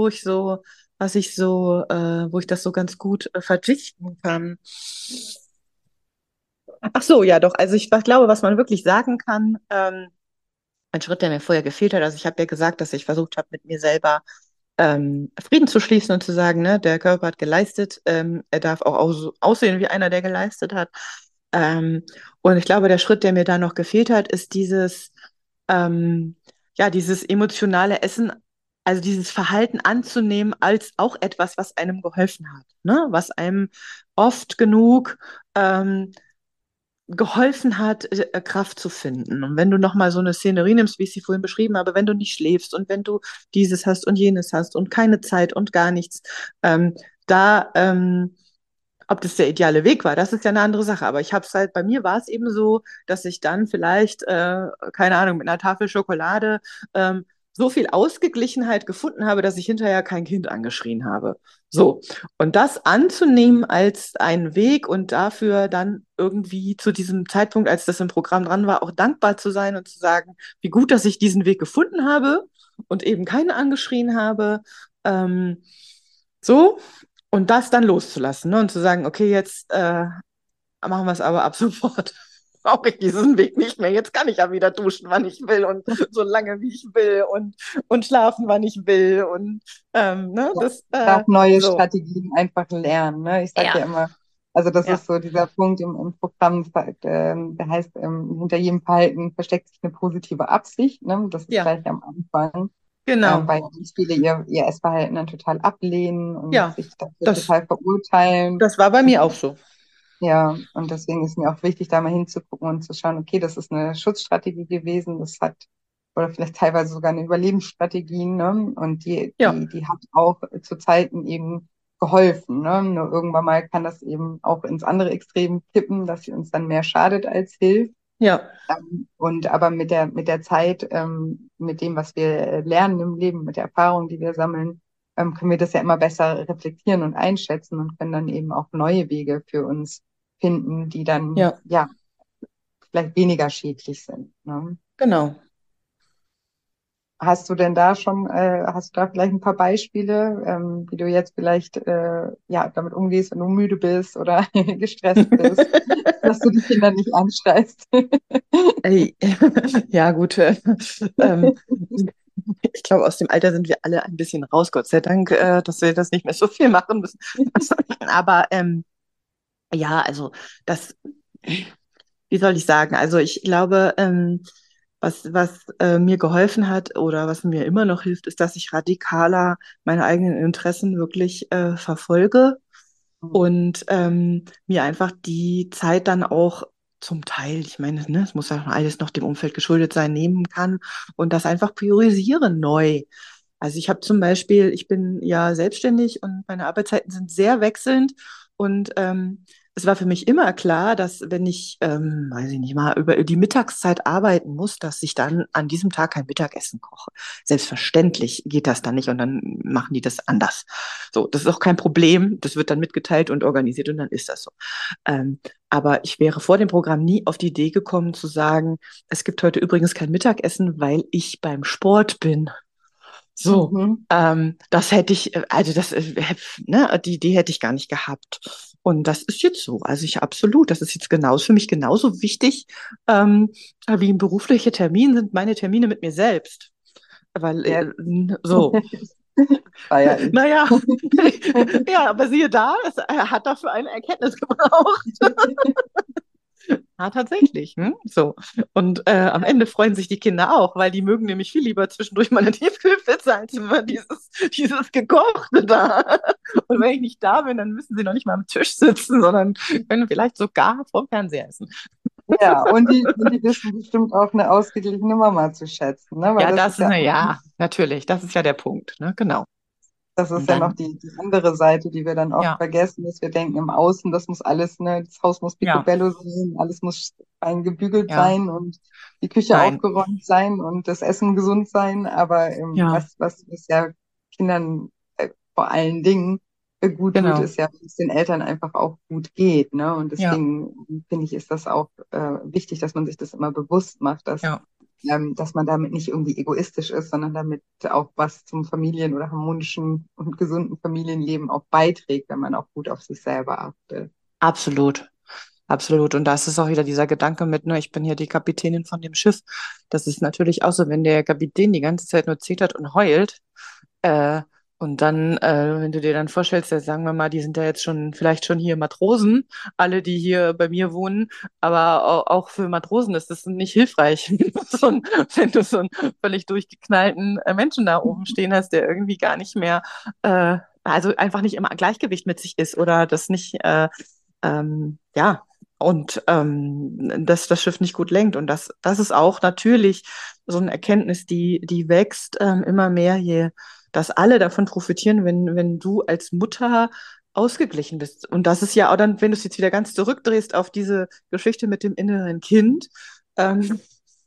wo ich das so ganz gut verdichten kann. Ach so, ja doch. Also ich glaube, was man wirklich sagen kann, ein Schritt, der mir vorher gefehlt hat. Also ich habe ja gesagt, dass ich versucht habe, mit mir selber Frieden zu schließen und zu sagen, ne, der Körper hat geleistet, er darf auch aussehen wie einer, der geleistet hat. Ähm, und ich glaube, der Schritt, der mir da noch gefehlt hat, ist ähm, ja, dieses emotionale Essen, also dieses Verhalten anzunehmen als auch etwas, was einem geholfen hat, ne? Was einem oft genug geholfen hat, Kraft zu finden. Und wenn du nochmal so eine Szenerie nimmst, wie ich sie vorhin beschrieben habe, wenn du nicht schläfst und wenn du dieses hast und jenes hast und keine Zeit und gar nichts, ähm, da, ob das der ideale Weg war, das ist ja eine andere Sache. Aber ich habe es halt, bei mir war es eben so, dass ich dann vielleicht, keine Ahnung, mit einer Tafel Schokolade so viel Ausgeglichenheit gefunden habe, dass ich hinterher kein Kind angeschrien habe. So. Und das anzunehmen als einen Weg und dafür dann irgendwie zu diesem Zeitpunkt, als das im Programm dran war, auch dankbar zu sein und zu sagen, wie gut, dass ich diesen Weg gefunden habe und eben keinen angeschrien habe. Ähm, so. Und das dann loszulassen, ne? Und zu sagen, okay, jetzt machen wir es aber ab sofort. Brauche ich diesen Weg nicht mehr. Jetzt kann ich ja wieder duschen, wann ich will und so lange, wie ich will und schlafen, wann ich will. Und ne, Ja, und auch neue so. Strategien einfach lernen. Ne? Ich sage Ja, ja immer, also das ja, ist so dieser Punkt im Programm, der heißt, hinter jedem Verhalten versteckt sich eine positive Absicht. Ne? Das ist ja, gleich am Anfang, genau. weil ganz viele ihr Essverhalten dann total ablehnen und Ja, sich dafür das, total verurteilen. das war bei mir auch so. Ja, und deswegen ist mir auch wichtig, da mal hinzugucken und zu schauen, okay, das ist eine Schutzstrategie gewesen, das hat, oder vielleicht teilweise sogar eine Überlebensstrategie, ne? Und Ja, die hat auch zu Zeiten eben geholfen, ne? Nur irgendwann mal kann das eben auch ins andere Extrem kippen, dass sie uns dann mehr schadet als hilft. ja, Und aber mit der Zeit, mit dem, was wir lernen im Leben, mit der Erfahrung, die wir sammeln, können wir das ja immer besser reflektieren und einschätzen und können dann eben auch neue Wege für uns finden, die dann ja, ja vielleicht weniger schädlich sind. Ne? genau. Hast du denn da schon, hast du da vielleicht ein paar Beispiele, wie du jetzt vielleicht ja damit umgehst, wenn du müde bist oder gestresst bist, dass du die Kinder nicht anschreist? Ey, ja, gut. Ähm, ich glaube, aus dem Alter sind wir alle ein bisschen raus, Gott sei Dank, dass wir das nicht mehr so viel machen müssen. Aber ja, also das, wie soll ich sagen? Also ich glaube, was mir geholfen hat oder was mir immer noch hilft, ist, dass ich radikaler meine eigenen Interessen wirklich verfolge und mir einfach die Zeit dann auch zum Teil, ich meine, ne, es muss ja alles noch dem Umfeld geschuldet sein, nehmen kann und das einfach priorisieren neu. Also ich habe zum Beispiel, ich bin ja selbstständig und meine Arbeitszeiten sind sehr wechselnd und es war für mich immer klar, dass wenn ich, weiß ich nicht mal, über die Mittagszeit arbeiten muss, dass ich dann an diesem Tag kein Mittagessen koche. Selbstverständlich geht das dann nicht und dann machen die das anders. So, das ist auch kein Problem. Das wird dann mitgeteilt und organisiert und dann ist das so. Ähm, aber ich wäre vor dem Programm nie auf die Idee gekommen zu sagen, es gibt heute übrigens kein Mittagessen, weil ich beim Sport bin. So, Mhm. das hätte ich, also das, ne, die Idee hätte ich gar nicht gehabt. Und das ist jetzt so. Also ich absolut, das ist jetzt genauso für mich genauso wichtig, wie ein beruflicher Termin sind meine Termine mit mir selbst. Weil, Ja, so, feier ich. naja, ja, aber siehe da, er hat dafür eine Erkenntnis gebraucht. Ja, tatsächlich. Hm? So. Und am Ende freuen sich die Kinder auch, weil die mögen nämlich viel lieber zwischendurch mal eine Tiefkühlpizza als immer dieses Gekochte da. Und wenn ich nicht da bin, dann müssen sie noch nicht mal am Tisch sitzen, sondern können vielleicht sogar vorm Fernseher essen. Ja, und die wissen bestimmt auch eine ausgeglichene Mama zu schätzen, ne? Weil Ja, das ist ja, ja, natürlich. Das ist ja der Punkt. Ne? Genau. Das ist Und ja noch dann, die andere Seite, die wir dann oft ja, vergessen, dass wir denken, im Außen, das muss alles, ne, das Haus muss ja, picobello sein, alles muss fein gebügelt ja, sein und die Küche nein, aufgeräumt sein und das Essen gesund sein. Aber ja, was ja Kindern vor allen Dingen gut tut, genau, ist ja, wenn es den Eltern einfach auch gut geht, ne? Und ja, deswegen finde ich, ist das auch wichtig, dass man sich das immer bewusst macht, ja. dass man damit nicht irgendwie egoistisch ist, sondern damit auch was zum Familien- oder harmonischen und gesunden Familienleben auch beiträgt, wenn man auch gut auf sich selber achtet. Absolut. Absolut. Und das ist auch wieder dieser Gedanke mit, ne, ich bin hier die Kapitänin von dem Schiff. Das ist natürlich auch so, wenn der Kapitän die ganze Zeit nur zetert und heult, äh, und dann, wenn du dir dann vorstellst, ja, sagen wir mal, die sind ja jetzt schon, vielleicht schon hier Matrosen, alle, die hier bei mir wohnen, aber auch für Matrosen ist das nicht hilfreich, wenn du so einen völlig durchgeknallten Menschen da oben stehen hast, der irgendwie gar nicht mehr, also einfach nicht im Gleichgewicht mit sich ist oder das nicht, ja, und dass das Schiff nicht gut lenkt. Und das ist auch natürlich so eine Erkenntnis, die wächst immer mehr, dass alle davon profitieren, wenn du als Mutter ausgeglichen bist. Und das ist ja auch dann, wenn du es jetzt wieder ganz zurückdrehst auf diese Geschichte mit dem inneren Kind, ähm,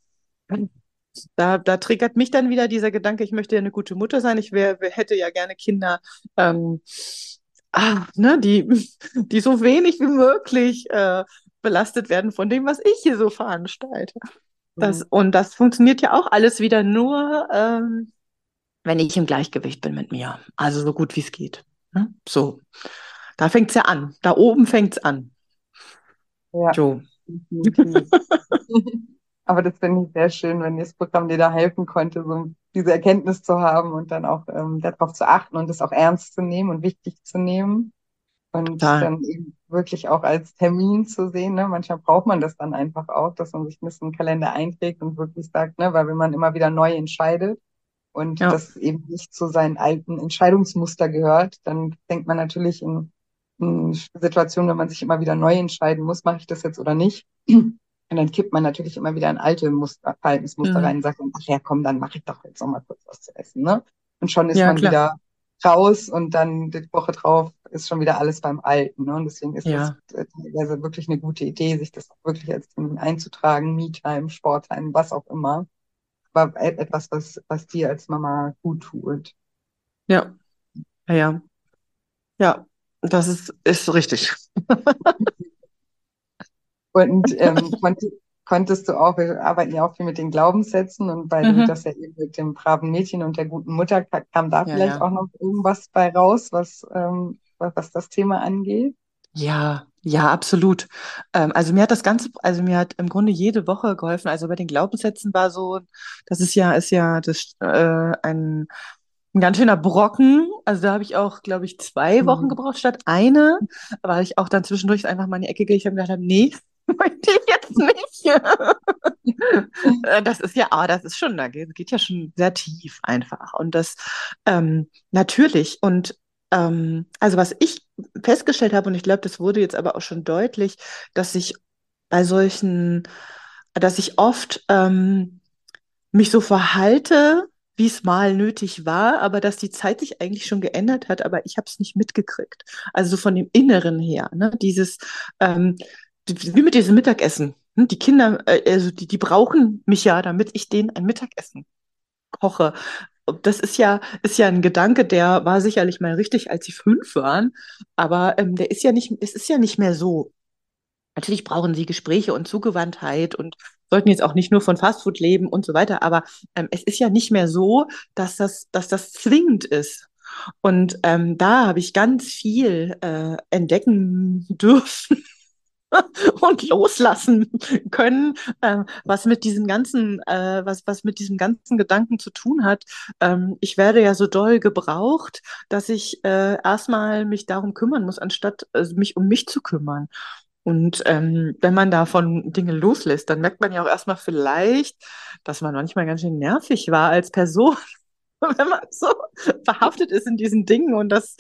da triggert mich dann wieder dieser Gedanke, ich möchte ja eine gute Mutter sein. Hätte ja gerne Kinder, ähm, ne, die so wenig wie möglich belastet werden von dem, was ich hier so veranstalte. Mhm. Und das funktioniert ja auch alles wieder nur, wenn ich im Gleichgewicht bin mit mir. Also so gut wie es geht. Ne? So, da fängt es ja an. Da oben fängt es an. Ja, Jo. definitiv. Aber das finde ich sehr schön, wenn das Programm dir da helfen konnte, so diese Erkenntnis zu haben und dann auch darauf zu achten und es auch ernst zu nehmen und wichtig zu nehmen. Und Da, dann eben wirklich auch als Termin zu sehen. Ne? Manchmal braucht man das dann einfach auch, dass man sich ein bisschen im Kalender einträgt und wirklich sagt, ne, weil wenn man immer wieder neu entscheidet und ja, das eben nicht zu seinen alten Entscheidungsmuster gehört, dann denkt man natürlich in Situationen, wenn man sich immer wieder neu entscheiden muss, mache ich das jetzt oder nicht. Und dann kippt man natürlich immer wieder in alte Verhaltensmuster hm, rein und sagt, ach ja, komm, dann mache ich doch jetzt noch mal kurz was zu essen. Ne? Und schon ist ja, man klar. wieder raus und dann die Woche drauf ist schon wieder alles beim Alten. Ne? Und deswegen ist das Ja, teilweise wirklich eine gute Idee, sich das auch wirklich als Termin einzutragen, Me-Time, Sporttime, was auch immer. Aber etwas, was dir als Mama gut tut. ja, ja, ja. Ja, das ist richtig. Und konntest du auch, wir arbeiten ja auch viel mit den Glaubenssätzen und weil du Mhm. das ja eben mit dem braven Mädchen und der guten Mutter, kam da Ja, vielleicht ja. auch noch irgendwas bei raus, was das Thema angeht? Ja, ja, absolut. Also mir hat das Ganze, also mir hat im Grunde jede Woche geholfen. Also bei den Glaubenssätzen war so, das ist ja ein ganz schöner Brocken. Also da habe ich auch, glaube ich, 2 Wochen Mhm. gebraucht statt eine, weil ich auch dann zwischendurch einfach mal in die Ecke gehe. Ich habe gedacht, nee, möchte ich jetzt nicht. Das ist ja, aber das ist schon, da geht ja schon sehr tief einfach. Und das natürlich. Und also was ich festgestellt habe, und ich glaube, das wurde jetzt aber auch schon deutlich, dass ich bei solchen, dass ich oft mich so verhalte, wie es mal nötig war, aber dass die Zeit sich eigentlich schon geändert hat, aber ich habe es nicht mitgekriegt. Also so von dem Inneren her, ne? Dieses, ähm, wie mit diesem Mittagessen. Ne? Die Kinder, also die brauchen mich ja, damit ich denen ein Mittagessen koche. Und das ist ja ein Gedanke, der war sicherlich mal richtig, als sie 5 waren, aber der ist ja nicht, es ist ja nicht mehr so. Natürlich brauchen sie Gespräche und Zugewandtheit und sollten jetzt auch nicht nur von Fastfood leben und so weiter, aber es ist ja nicht mehr so, dass das zwingend ist. Und da habe ich ganz viel entdecken dürfen und loslassen können, was mit diesem ganzen Gedanken zu tun hat. Ich werde ja so doll gebraucht, dass ich erstmal mich darum kümmern muss, anstatt mich um mich zu kümmern. Und wenn man davon Dinge loslässt, dann merkt man ja auch erstmal vielleicht, dass man manchmal ganz schön nervig war als Person, wenn man so verhaftet ist in diesen Dingen. Und das,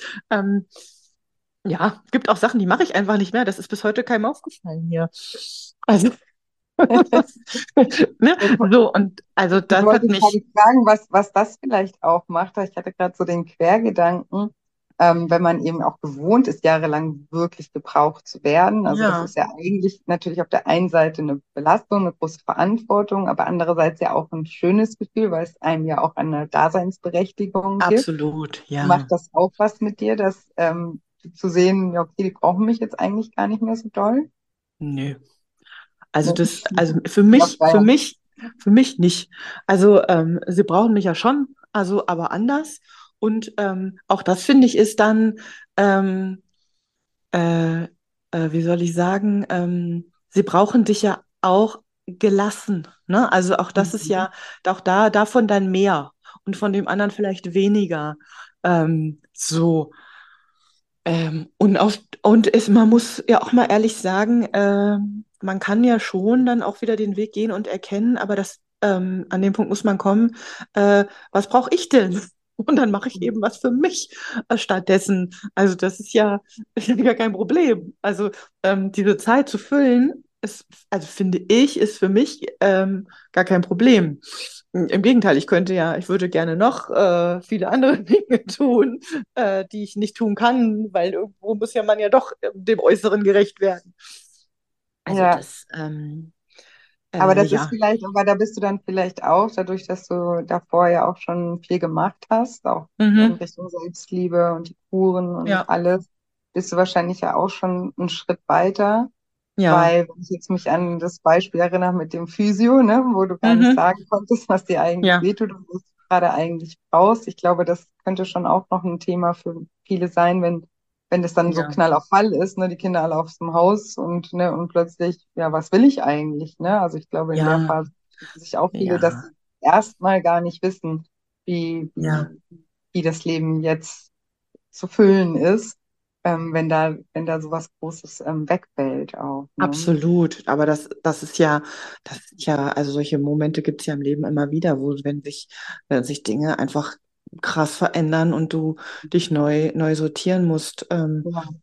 ja, gibt auch Sachen, die mache ich einfach nicht mehr. Das ist bis heute keinem aufgefallen hier. Also, Ne? Jetzt So, und also das hat wollte ich mich, gerade fragen, was das vielleicht auch macht. Ich hatte gerade so den Quergedanken, wenn man eben auch gewohnt ist, jahrelang wirklich gebraucht zu werden. Also das ja, ist ja eigentlich natürlich auf der einen Seite eine Belastung, eine große Verantwortung, aber andererseits ja auch ein schönes Gefühl, weil es einem ja auch eine Daseinsberechtigung gibt. absolut, Macht ja. das auch was mit dir, dass zu sehen, ja, okay, die brauchen mich jetzt eigentlich gar nicht mehr so doll? Nö. Also Ne? das, also Ja, Freiheit. für mich nicht. Also sie brauchen mich ja schon, also aber anders. Und auch das finde ich ist dann, ähm, äh, wie soll ich sagen, sie brauchen dich ja auch gelassen, ne? Also auch das ist Mhm. ja, auch davon dann mehr und von dem anderen vielleicht weniger. So. Man muss ja auch mal ehrlich sagen, man kann ja schon dann auch wieder den Weg gehen und erkennen, aber an dem Punkt muss man kommen, was brauche ich denn? Und dann mache ich eben was für mich stattdessen. Also das ist ja gar kein Problem. Also diese Zeit zu füllen, also finde ich, ist für mich gar kein Problem. Im Gegenteil, ich würde gerne noch viele andere Dinge tun, die ich nicht tun kann, weil irgendwo muss ja man ja doch dem Äußeren gerecht werden. Also Ja. Aber das ist ja. vielleicht, aber da bist du dann vielleicht auch, dadurch, dass du davor ja auch schon viel gemacht hast, auch in Mhm. Richtung Selbstliebe und die Kuren und Ja, alles, bist du wahrscheinlich ja auch schon einen Schritt weiter. ja. Weil, wenn ich jetzt mich an das Beispiel erinnere mit dem Physio, ne, wo du gar nicht Mhm. sagen konntest, was dir eigentlich Ja, wehtut und was du gerade eigentlich brauchst. Ich glaube, das könnte schon auch noch ein Thema für viele sein, wenn das dann so ja, Knall auf Fall ist, ne, die Kinder alle aus dem Haus und plötzlich, ja, was will ich eigentlich, ne? Also ich glaube, in der ja, Phase finden sich auch viele, dass ja, sie erstmal gar nicht wissen, wie, ja. wie, wie das Leben jetzt zu füllen ist, wenn da sowas Großes wegfällt auch, ne? Absolut. Aber das ist ja, also solche Momente gibt es ja im Leben immer wieder, wenn sich Dinge einfach krass verändern und du dich neu sortieren musst. Ja,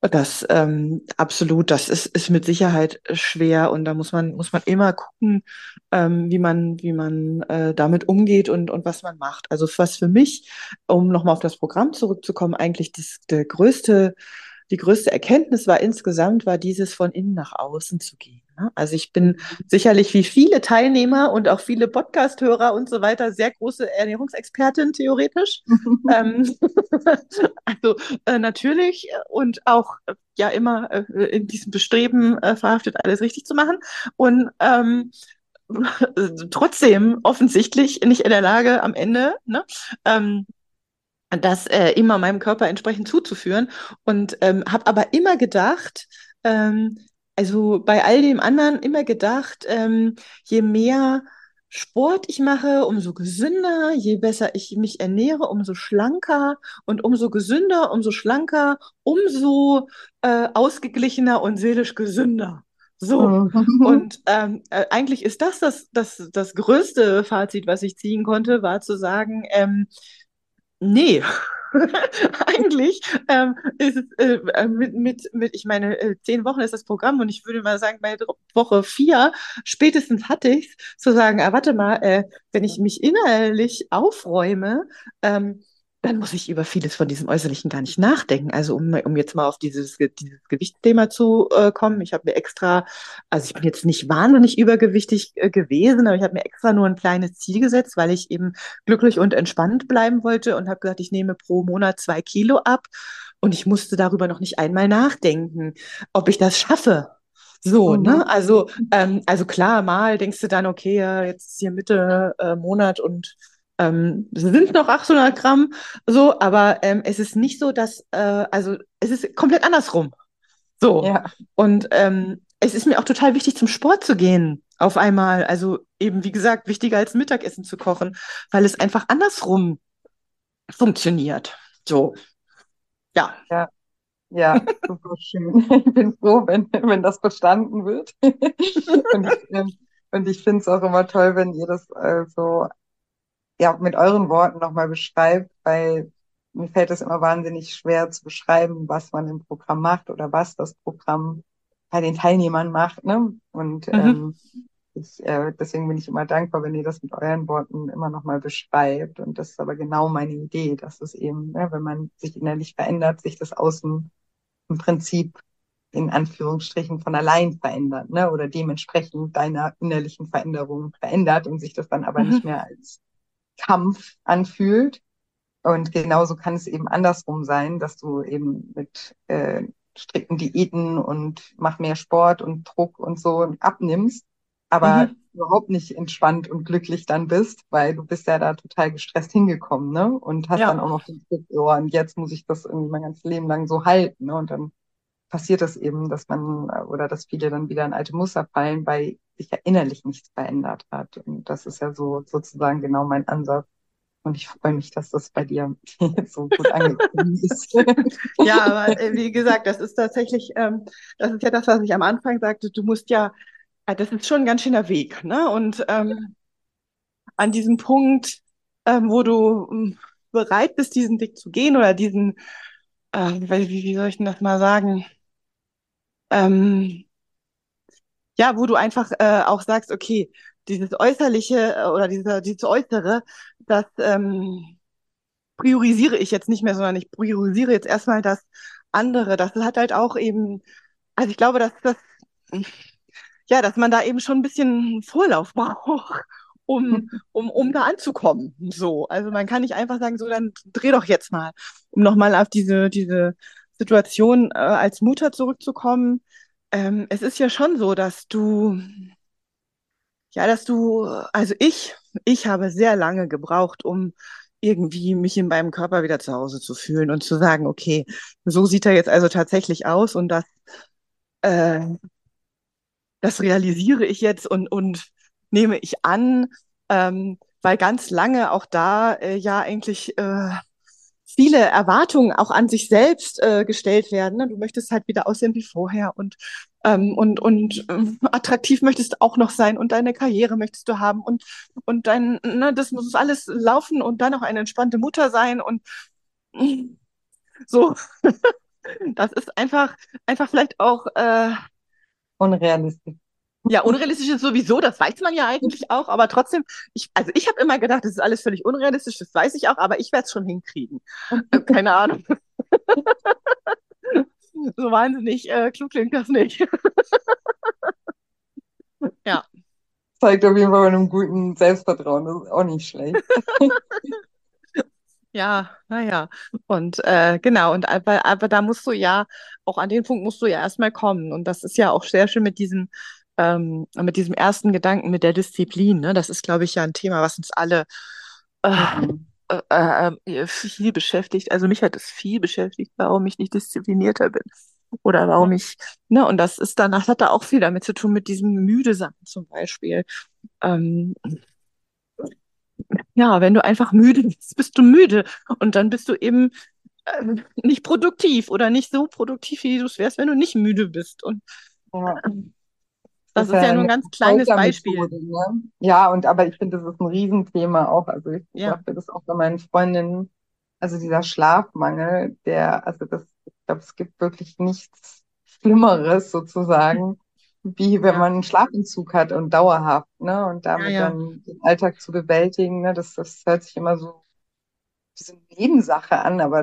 Ist mit Sicherheit schwer und da muss man immer gucken, wie man damit umgeht und was man macht. Also was für mich, um nochmal auf das Programm zurückzukommen, eigentlich die größte Erkenntnis war insgesamt, war dieses von innen nach außen zu gehen. Ne? Also ich bin sicherlich wie viele Teilnehmer und auch viele Podcast-Hörer und so weiter sehr große Ernährungsexpertin theoretisch. Ähm, also natürlich und auch ja immer in diesem Bestreben verhaftet, alles richtig zu machen. Und trotzdem offensichtlich nicht in der Lage am Ende, ne, das immer meinem Körper entsprechend zuzuführen. Und habe aber immer gedacht, also bei all dem anderen immer gedacht, je mehr Sport ich mache, umso gesünder, je besser ich mich ernähre, umso schlanker und umso gesünder, umso schlanker, umso ausgeglichener und seelisch gesünder. So. Mhm. Und eigentlich ist das größte Fazit, was ich ziehen konnte, war zu sagen, nee, eigentlich ist es ich meine, 10 Wochen ist das Programm und ich würde mal sagen, bei Woche 4 spätestens hatte ich es, zu sagen, warte mal, wenn ich mich innerlich aufräume, ähm, dann muss ich über vieles von diesem Äußerlichen gar nicht nachdenken. Also um jetzt mal auf dieses Gewichtsthema zu kommen, ich habe mir extra, also ich bin jetzt nicht wahnsinnig übergewichtig gewesen, aber ich habe mir extra nur ein kleines Ziel gesetzt, weil ich eben glücklich und entspannt bleiben wollte und habe gesagt, ich nehme pro Monat 2 Kilo ab und ich musste darüber noch nicht einmal nachdenken, ob ich das schaffe. So, ne? Mhm. Also klar, mal denkst du dann, okay, ja, jetzt ist hier Mitte Monat und es sind noch 800 Gramm, so, aber es ist nicht so, also es ist komplett andersrum. So. Ja, Und es ist mir auch total wichtig, zum Sport zu gehen. Auf einmal. Also eben, wie gesagt, wichtiger als Mittagessen zu kochen, weil es einfach andersrum funktioniert. So, ja. ja, ja, super schön. Ich bin froh, wenn das verstanden wird. Und ich finde es auch immer toll, wenn ihr das so ja, mit euren Worten nochmal beschreibt, weil mir fällt es immer wahnsinnig schwer zu beschreiben, was man im Programm macht oder was das Programm bei den Teilnehmern macht, ne? Und Mhm. deswegen bin ich immer dankbar, wenn ihr das mit euren Worten immer noch mal beschreibt. Und das ist aber genau meine Idee, dass es eben, ne, wenn man sich innerlich verändert, sich das Außen im Prinzip in Anführungsstrichen von allein verändert, ne? Oder dementsprechend deiner innerlichen Veränderung verändert und sich das dann aber nicht Mhm. mehr als Kampf anfühlt. Und genauso kann es eben andersrum sein, dass du eben mit strikten Diäten und mach mehr Sport und Druck und so abnimmst, aber Mhm. überhaupt nicht entspannt und glücklich dann bist, weil du bist ja da total gestresst hingekommen, ne? Und hast dann Ja. auch noch den Druck, oh, und jetzt muss ich das irgendwie mein ganzes Leben lang so halten, ne? Und dann passiert es eben, dass man oder dass viele dann wieder in alte Muster fallen, weil sich ja innerlich nichts verändert hat. Und das ist ja so sozusagen genau mein Ansatz. Und ich freue mich, dass das bei dir jetzt so gut angekommen ist. Ja, aber wie gesagt, das ist tatsächlich, das ist ja das, was ich am Anfang sagte, du musst ja, das ist schon ein ganz schöner Weg, ne? Und an diesem Punkt, wo du bereit bist, diesen Weg zu gehen oder diesen, wie soll ich denn das mal sagen? Ähm, ja, wo du einfach auch sagst, okay, dieses Äußerliche oder dieses Äußere, das priorisiere ich jetzt nicht mehr, sondern ich priorisiere jetzt erstmal das andere. Das hat halt auch eben, also ich glaube, dass das, ja, dass man da eben schon ein bisschen Vorlauf braucht, um da anzukommen. So, also man kann nicht einfach sagen, so, dann dreh doch jetzt mal, um nochmal auf diese Situation als Mutter zurückzukommen. Es ist ja schon so, also ich habe sehr lange gebraucht, um irgendwie mich in meinem Körper wieder zu Hause zu fühlen und zu sagen, okay, so sieht er jetzt also tatsächlich aus und äh, das realisiere ich jetzt und nehme ich an, weil ganz lange auch da ja eigentlich viele Erwartungen auch an sich selbst gestellt werden. Ne? Du möchtest halt wieder aussehen wie vorher und attraktiv möchtest du auch noch sein und deine Karriere möchtest du haben und ne, das muss alles laufen und dann auch eine entspannte Mutter sein und so. Das ist einfach vielleicht auch Unrealistisch. ja, unrealistisch ist sowieso, das weiß man ja eigentlich auch, aber trotzdem, also ich habe immer gedacht, das ist alles völlig unrealistisch, das weiß ich auch, aber ich werde es schon hinkriegen. Keine Ahnung, so wahnsinnig klug klingt das nicht. Ja, Zeigt auf jeden Fall bei einem guten Selbstvertrauen. Das ist auch nicht schlecht. ja, naja. Und genau, und aber da musst du ja, auch an den Punkt musst du ja erstmal kommen. Und das ist ja auch sehr schön mit diesem ersten Gedanken, mit der Disziplin. Ne? Das ist, glaube ich, ja ein Thema, was uns alle äh, Mhm. viel beschäftigt. Also mich hat es viel beschäftigt, warum ich nicht disziplinierter bin. Oder Ja. warum ich, ne, und das hat da auch viel damit zu tun, mit diesem müde sein zum Beispiel. Ähm, ja, wenn du einfach müde bist, bist du müde. Und dann bist du eben nicht produktiv oder nicht so produktiv, wie du es wärst, wenn du nicht müde bist. Und Ja. Das das ist ist ja ja nur ein eine ganz kleines Beispiel. Foltermethode, ne? Ja, aber ich finde, das ist ein Riesenthema auch. Also ich Ja, beobachte das auch bei meinen Freundinnen. Also dieser Schlafmangel, ich glaube, es gibt wirklich nichts Schlimmeres sozusagen, wie wenn ja, man einen Schlafentzug hat und dauerhaft, ne? Und ja, damit ja, dann den Alltag zu bewältigen, ne? Das hört sich immer so wie so eine Nebensache an, aber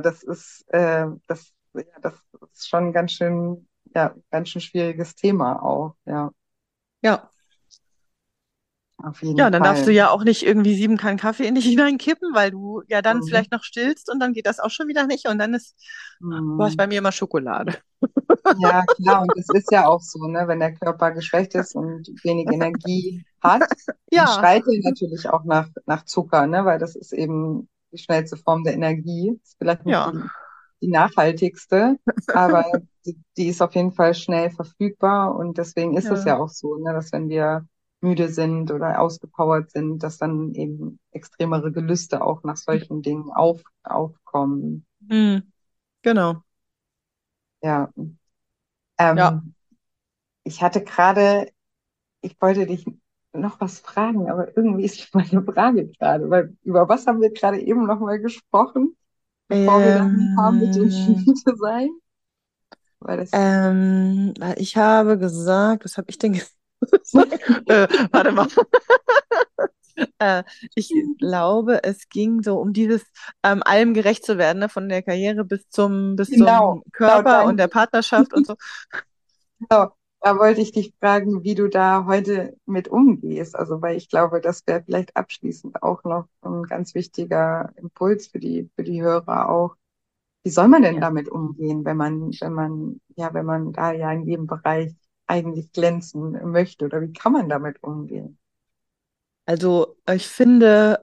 das ist schon ganz schön schwieriges Thema auch, ja. ja. Auf Ja, jeden dann darfst Fall. du ja auch nicht irgendwie 7 Kannen Kaffee in dich hineinkippen, weil du ja dann Mhm. vielleicht noch stillst und dann geht das auch schon wieder nicht. Und dann war es Mhm. bei mir immer Schokolade. Ja, klar, und es ist ja auch so, ne, wenn der Körper geschwächt ist und wenig Energie hat, dann Ja, schreit er natürlich auch nach Zucker, ne, weil das ist eben die schnellste Form der Energie. Ist vielleicht nicht ja, die nachhaltigste, aber die ist auf jeden Fall schnell verfügbar und deswegen ist es ja. ja auch so, ne, dass wenn wir müde sind oder ausgepowert sind, dass dann eben extremere Gelüste auch nach solchen Dingen aufkommen. Hm, genau. Ja. Ja. Ähm, ich hatte gerade, ich wollte dich noch was fragen, aber irgendwie ist meine Frage gerade, weil über was haben wir gerade eben noch mal gesprochen, bevor wir dahin kamen mit dem Ähm, Müde sein? Weil das, Ich habe gesagt, was habe ich denn gesagt? Warte mal. Äh, Ich glaube, es ging so um dieses allem gerecht zu werden, ne? Von der Karriere bis genau, zum genau, Körper und der Partnerschaft und so. genau, da wollte ich dich fragen, wie du da heute mit umgehst. Also, weil ich glaube, das wäre vielleicht abschließend auch noch ein ganz wichtiger Impuls für die Hörer auch. Wie soll man denn Ja. damit umgehen, wenn man da ja in jedem Bereich eigentlich glänzen möchte? Oder wie kann man damit umgehen? Also ich finde,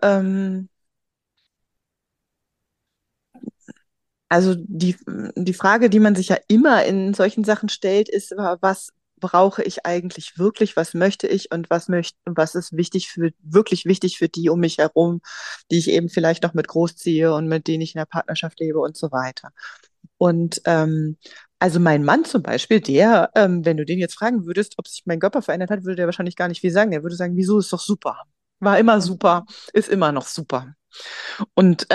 also die Frage, die man sich ja immer in solchen Sachen stellt, ist, was brauche ich eigentlich wirklich, was möchte ich und was ist wirklich wichtig für die um mich herum, die ich eben vielleicht noch mit großziehe und mit denen ich in der Partnerschaft lebe und so weiter. Und also mein Mann zum Beispiel, der, wenn du den jetzt fragen würdest, ob sich mein Körper verändert hat, würde der wahrscheinlich gar nicht viel sagen. Der würde sagen, wieso ist doch super. War immer super, ist immer noch super. Und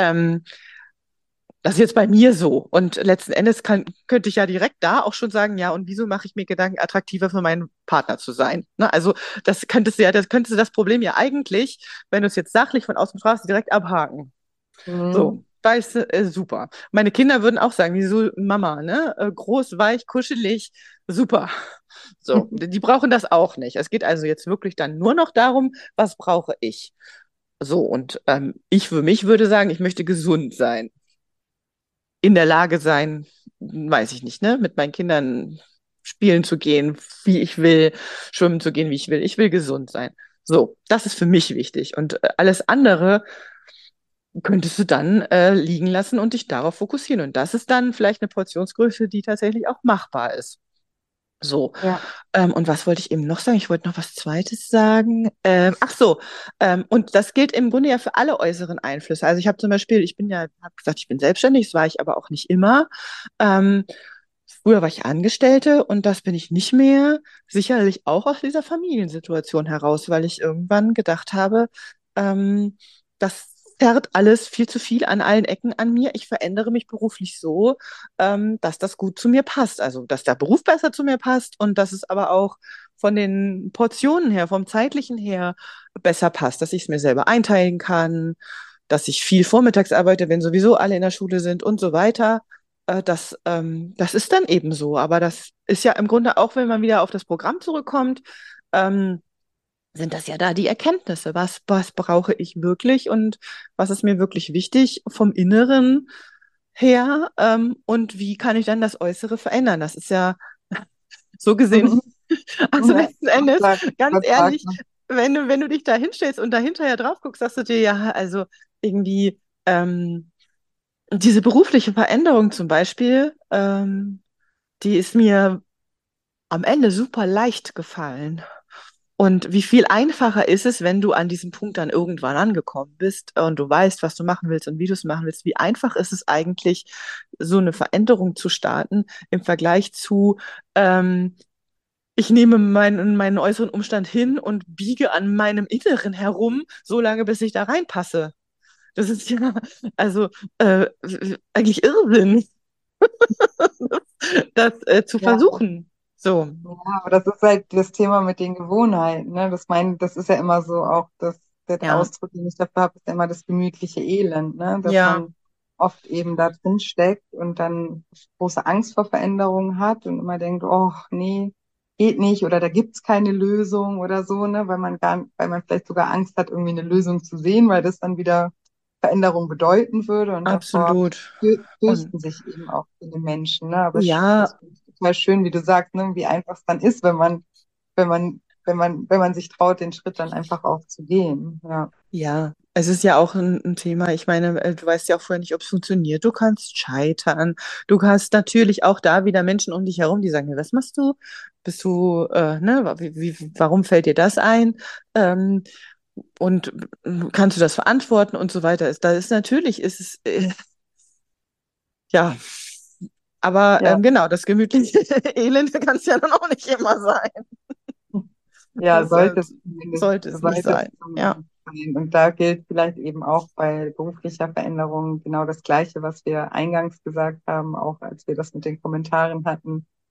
das ist jetzt bei mir so. Und letzten Endes könnte ich ja direkt da auch schon sagen, ja, und wieso mache ich mir Gedanken, attraktiver für meinen Partner zu sein? Ne? Also das könntest du das Problem ja eigentlich, wenn du es jetzt sachlich von außen fragst, direkt abhaken. So, Mhm. weißt du, super. Meine Kinder würden auch sagen, wieso Mama, ne? Groß, weich, kuschelig, super. So, die brauchen das auch nicht. Es geht also jetzt wirklich dann nur noch darum, was brauche ich? So, und ich für mich würde sagen, ich möchte gesund sein, in der Lage sein, weiß ich nicht, ne, mit meinen Kindern spielen zu gehen, wie ich will, schwimmen zu gehen, wie ich will. Ich will gesund sein. So, das ist für mich wichtig. Und alles andere könntest du dann liegen lassen und dich darauf fokussieren. Und das ist dann vielleicht eine Portionsgröße, die tatsächlich auch machbar ist. So. Ja. Und was wollte ich eben noch sagen? Ich wollte noch was Zweites sagen. Ach so, und das gilt im Grunde ja für alle äußeren Einflüsse. Also ich habe zum Beispiel, habe gesagt, ich bin selbstständig, das war ich aber auch nicht immer. Ähm, Früher war ich Angestellte und das bin ich nicht mehr. Sicherlich auch aus dieser Familiensituation heraus, weil ich irgendwann gedacht habe, ähm, das zerrt alles viel zu viel an allen Ecken an mir. Ich verändere mich beruflich so, dass das gut zu mir passt. Also, dass der Beruf besser zu mir passt und dass es aber auch von den Portionen her, vom zeitlichen her besser passt, dass ich es mir selber einteilen kann, dass ich viel vormittags arbeite, wenn sowieso alle in der Schule sind und so weiter. Das ist dann eben so. Aber das ist ja im Grunde auch, wenn man wieder auf das Programm zurückkommt, ähm, sind das ja da die Erkenntnisse. Was brauche ich wirklich und was ist mir wirklich wichtig vom Inneren her? Und wie kann ich dann das Äußere verändern? Das ist ja so gesehen, also Ja, letzten Endes, ganz ehrlich, übertragbar. wenn du dich da hinstellst und dahinter ja drauf guckst, sagst du dir ja, also irgendwie diese berufliche Veränderung zum Beispiel, die ist mir am Ende super leicht gefallen. Und wie viel einfacher ist es, wenn du an diesem Punkt dann irgendwann angekommen bist und du weißt, was du machen willst und wie du es machen willst, wie einfach ist es eigentlich, so eine Veränderung zu starten im Vergleich zu, ich nehme meinen äußeren Umstand hin und biege an meinem Inneren herum, so lange, bis ich da reinpasse. Das ist ja, also eigentlich Irrsinn, das zu Ja, versuchen. So, ja, aber das ist halt das Thema mit den Gewohnheiten, ne? Das ist ja immer so auch der ja, Ausdruck, den ich dafür habe, ist ja immer das gemütliche Elend, ne? Dass ja, man oft eben da drin steckt und dann große Angst vor Veränderungen hat und immer denkt, oh, nee, geht nicht oder da gibt's keine Lösung oder so, ne? Weil man vielleicht sogar Angst hat, irgendwie eine Lösung zu sehen, weil das dann wieder Veränderung bedeuten würde und davor absolut. Und fürchten sich eben auch viele Menschen, ne? Aber das ja, finde ich total schön, wie du sagst, ne? Wie einfach es dann ist, wenn man sich traut, den Schritt dann einfach auch zu gehen. Ja. ja, es ist ja auch ein Thema. Ich meine, du weißt ja auch vorher nicht, ob es funktioniert. Du kannst scheitern. Du hast natürlich auch da wieder Menschen um dich herum, die sagen, was machst du? Bist du, ne, warum fällt dir das ein? Ähm, und kannst du das verantworten und so weiter. Ist es, ja, aber Ja, genau, das gemütliche Elend kann es ja dann auch nicht immer sein. ja, Das sollte es nicht sollte es sein. Ja, zumindest sein. Und da gilt vielleicht eben auch bei beruflicher Veränderung genau das Gleiche, was wir eingangs gesagt haben, auch als wir das mit den Kommentaren hatten.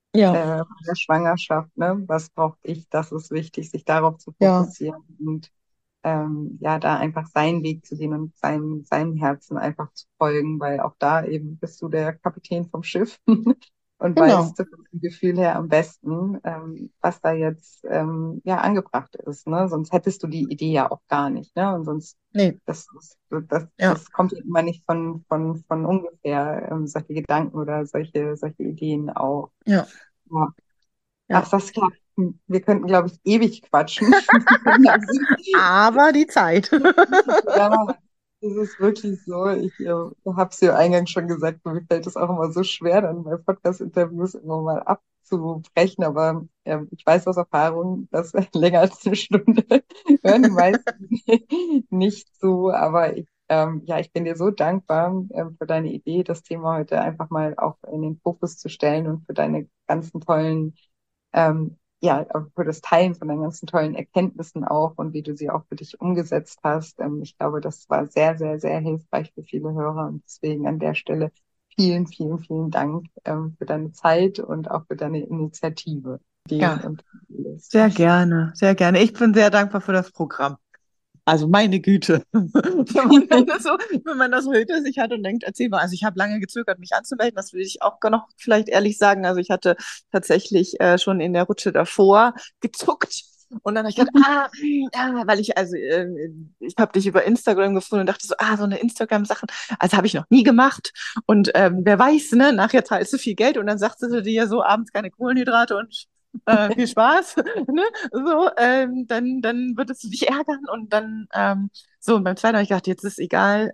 Ja, bei der Schwangerschaft, ne? Was brauche ich? Das ist wichtig, sich darauf zu ja, fokussieren und ja, da einfach seinen Weg zu gehen und seinem Herzen einfach zu folgen, weil auch da eben bist du der Kapitän vom Schiff und weißt genau. vom Gefühl her am besten, was da jetzt ja angebracht ist, ne? Sonst hättest du die Idee ja auch gar nicht, ne? Und sonst Nee, ja, das kommt ja immer nicht von ungefähr, solche Gedanken oder solche Ideen auch. ja, Ja. Ach, ja. Saskia, wir könnten, glaube ich, ewig quatschen. Also, Aber die Zeit. ja, es ist wirklich so. Ich habe es ja eingangs schon gesagt, mir fällt es auch immer so schwer, dann bei Podcast-Interviews immer mal abzubrechen. Aber ich weiß aus Erfahrung, dass länger als eine Stunde hören die meisten nicht so. Aber ja, ich bin dir so dankbar für deine Idee, das Thema heute einfach mal auch in den Fokus zu stellen und für deine ganzen tollen ja, für das Teilen von deinen ganzen tollen Erkenntnissen auch und wie du sie auch für dich umgesetzt hast. Ich glaube, das war sehr, sehr, sehr hilfreich für viele Hörer und deswegen an der Stelle vielen, vielen, vielen Dank für deine Zeit und auch für deine Initiative, Ideen Ja, und alles. sehr gerne, sehr gerne. Ich bin sehr dankbar für das Programm. Also meine Güte. Wenn man das so hinter sich hat und denkt, erzähl mal. Also ich habe lange gezögert, mich anzumelden. Das will ich auch noch vielleicht ehrlich sagen. Also ich hatte tatsächlich schon in der Rutsche davor gezuckt. Und dann habe ich gedacht, weil ich habe dich über Instagram gefunden und dachte so, so eine Instagram-Sache, also habe ich noch nie gemacht. Und wer weiß, ne, nachher zahlst du viel Geld und dann sagst du dir ja so abends keine Kohlenhydrate und viel Spaß, ne? So, dann würdest du dich ärgern und dann, so, und beim zweiten habe ich gedacht, jetzt ist egal,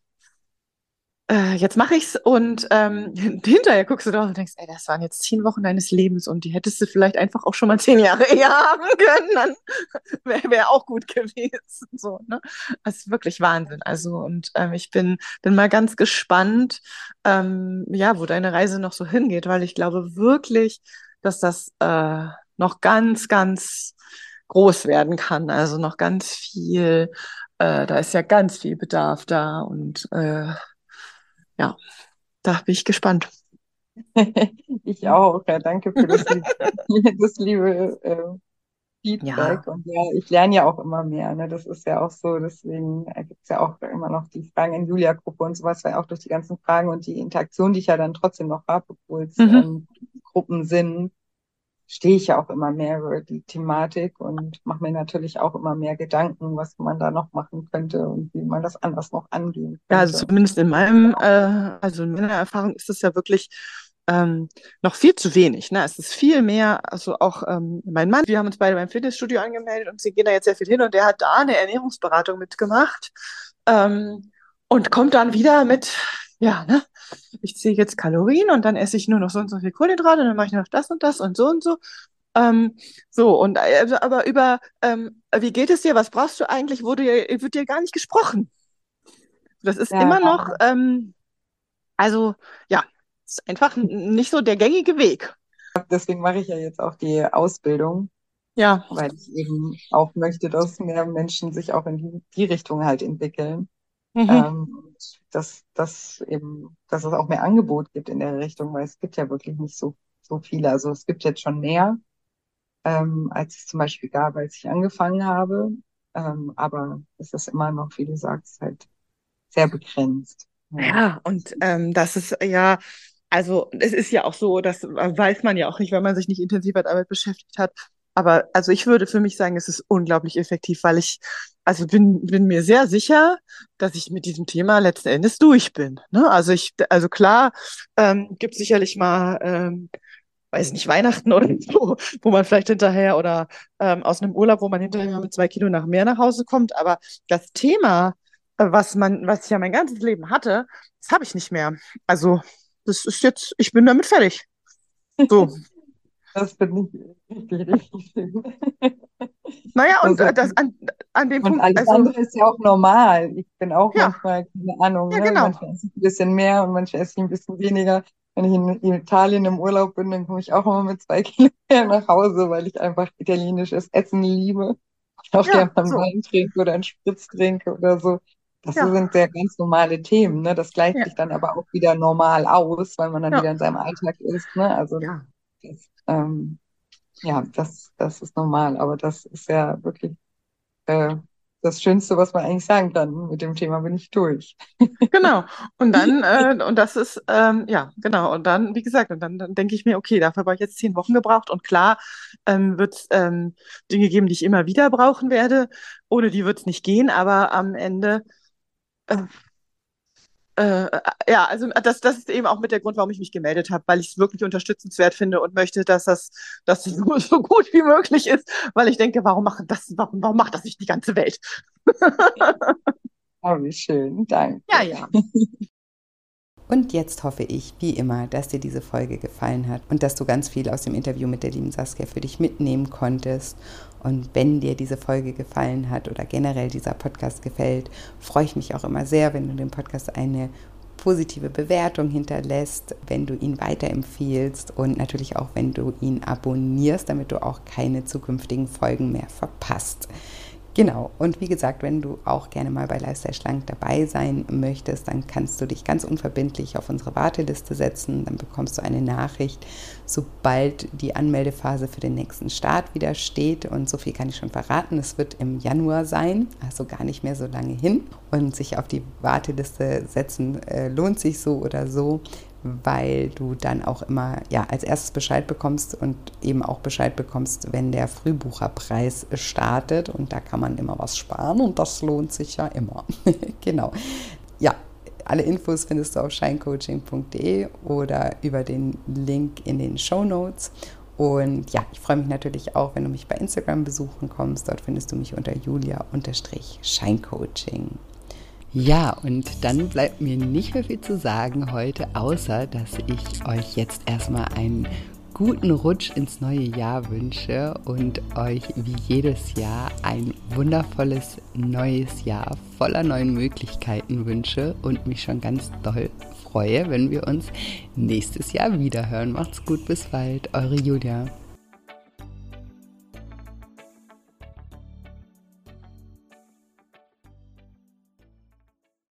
jetzt mache ich's und hinterher guckst du drauf und denkst, ey, das waren jetzt 10 Wochen deines Lebens und die hättest du vielleicht einfach auch schon mal 10 Jahre eher haben können, dann wär auch gut gewesen, so, ne? Das ist wirklich Wahnsinn, also und bin mal ganz gespannt, ja, wo deine Reise noch so hingeht, weil ich glaube wirklich, dass das noch ganz, ganz groß werden kann, also noch ganz viel, da ist ja ganz viel Bedarf da und ja, da bin ich gespannt. Ich auch. Ja, danke für das liebe Ja. Feedback. Und ja, ich lerne ja auch immer mehr. Ne? Das ist ja auch so. Deswegen gibt es ja auch immer noch die Fragen in Julia-Gruppe und sowas, weil auch durch die ganzen Fragen und die Interaktion, die ich ja dann trotzdem noch habe, obwohl es Mhm. Gruppen sind, stehe ich ja auch immer mehr über die Thematik und mache mir natürlich auch immer mehr Gedanken, was man da noch machen könnte und wie man das anders noch angehen Ja, also könnte. zumindest also in meiner Erfahrung ist es ja wirklich ähm, noch viel zu wenig. Ne? Es ist viel mehr, also auch mein Mann, wir haben uns beide beim Fitnessstudio angemeldet und sie gehen da jetzt sehr viel hin und der hat da eine Ernährungsberatung mitgemacht und kommt dann wieder mit, ja, ne, ich zähle jetzt Kalorien und dann esse ich nur noch so und so viel Kohlenhydrate und dann mache ich noch das und das und so und so. So, und aber über wie geht es dir, was brauchst du eigentlich, wird dir gar nicht gesprochen. Das ist Ja, immer noch, also ja, ist einfach nicht so der gängige Weg. deswegen mache ich ja jetzt auch die Ausbildung, Ja. weil ich eben auch möchte, dass mehr Menschen sich auch in die Richtung halt entwickeln. Mhm. Und dass es auch mehr Angebot gibt in der Richtung, weil es gibt ja wirklich nicht so viele. Also es gibt jetzt schon mehr, als es zum Beispiel gab, als ich angefangen habe. Aber es ist immer noch, wie du sagst, halt sehr begrenzt. Ja. Ja, und das ist ja, also es ist ja auch so, das weiß man ja auch nicht, wenn man sich nicht intensiv mit Arbeit beschäftigt hat. Aber also ich würde für mich sagen, es ist unglaublich effektiv, weil ich also bin mir sehr sicher, dass ich mit diesem Thema letzten Endes durch bin. Ne? Also klar, gibt sicherlich mal, weiß nicht, Weihnachten oder so, wo man vielleicht hinterher oder aus einem Urlaub, wo man hinterher mit 2 Kilo nach mehr nach Hause kommt. Aber das Thema, was ich ja mein ganzes Leben hatte, das habe ich nicht mehr. Also, das ist jetzt, ich bin damit fertig. So. Das finde ich richtig, richtig schön. Naja, und Das ist, an dem und Punkt, alles also, andere ist ja auch normal. Ich bin auch ja, manchmal, keine Ahnung, ja, ne? genau. Manchmal esse ich ein bisschen mehr und manchmal esse ich ein bisschen weniger. Wenn ich in Italien im Urlaub bin, dann komme ich auch immer mit 2 Kilo mehr nach Hause, weil ich einfach italienisches Essen liebe. Auch gerne Ja, mal einen so. Wein trinke oder einen Spritz trinke oder so. Das Ja, sind sehr ganz normale Themen, ne? Das gleicht ja, sich dann aber auch wieder normal aus, weil man dann ja, wieder in seinem Alltag ist, ne? Also ja. Ja, das ist normal, aber das ist ja wirklich das Schönste, was man eigentlich sagen kann. Mit dem Thema bin ich durch. Genau. Und dann, und das ist, ja, genau. Und dann, wie gesagt, und dann denke ich mir, okay, dafür habe ich jetzt 10 Wochen gebraucht. Und klar, wird es Dinge geben, die ich immer wieder brauchen werde. Ohne die wird es nicht gehen, aber am Ende, äh, äh, ja, also das ist eben auch mit der Grund, warum ich mich gemeldet habe, weil ich es wirklich unterstützenswert finde und möchte, dass es so gut wie möglich ist, weil ich denke, warum macht das nicht die ganze Welt? Oh, wie schön. Danke. Ja, ja. Und jetzt hoffe ich, wie immer, dass dir diese Folge gefallen hat und dass du ganz viel aus dem Interview mit der lieben Saskia für dich mitnehmen konntest. Und wenn dir diese Folge gefallen hat oder generell dieser Podcast gefällt, freue ich mich auch immer sehr, wenn du dem Podcast eine positive Bewertung hinterlässt, wenn du ihn weiterempfiehlst und natürlich auch, wenn du ihn abonnierst, damit du auch keine zukünftigen Folgen mehr verpasst. Genau, und wie gesagt, wenn du auch gerne mal bei Lifestyle Schlank dabei sein möchtest, dann kannst du dich ganz unverbindlich auf unsere Warteliste setzen. Dann bekommst du eine Nachricht, sobald die Anmeldephase für den nächsten Start wieder steht. Und so viel kann ich schon verraten, es wird im Januar sein, also gar nicht mehr so lange hin. Und sich auf die Warteliste setzen lohnt sich so oder so, weil du dann auch immer als erstes Bescheid bekommst und eben auch Bescheid bekommst, wenn der Frühbucherpreis startet, und da kann man immer was sparen und das lohnt sich ja immer. Genau. Ja, alle Infos findest du auf shinecoaching.de oder über den Link in den Shownotes. Und ja, ich freue mich natürlich auch, wenn du mich bei Instagram besuchen kommst. Dort findest du mich unter julia_shinecoaching. Ja, und dann bleibt mir nicht mehr viel zu sagen heute, außer dass ich euch jetzt erstmal einen guten Rutsch ins neue Jahr wünsche und euch wie jedes Jahr ein wundervolles neues Jahr voller neuen Möglichkeiten wünsche und mich schon ganz doll freue, wenn wir uns nächstes Jahr wieder hören. Macht's gut, bis bald, eure Julia.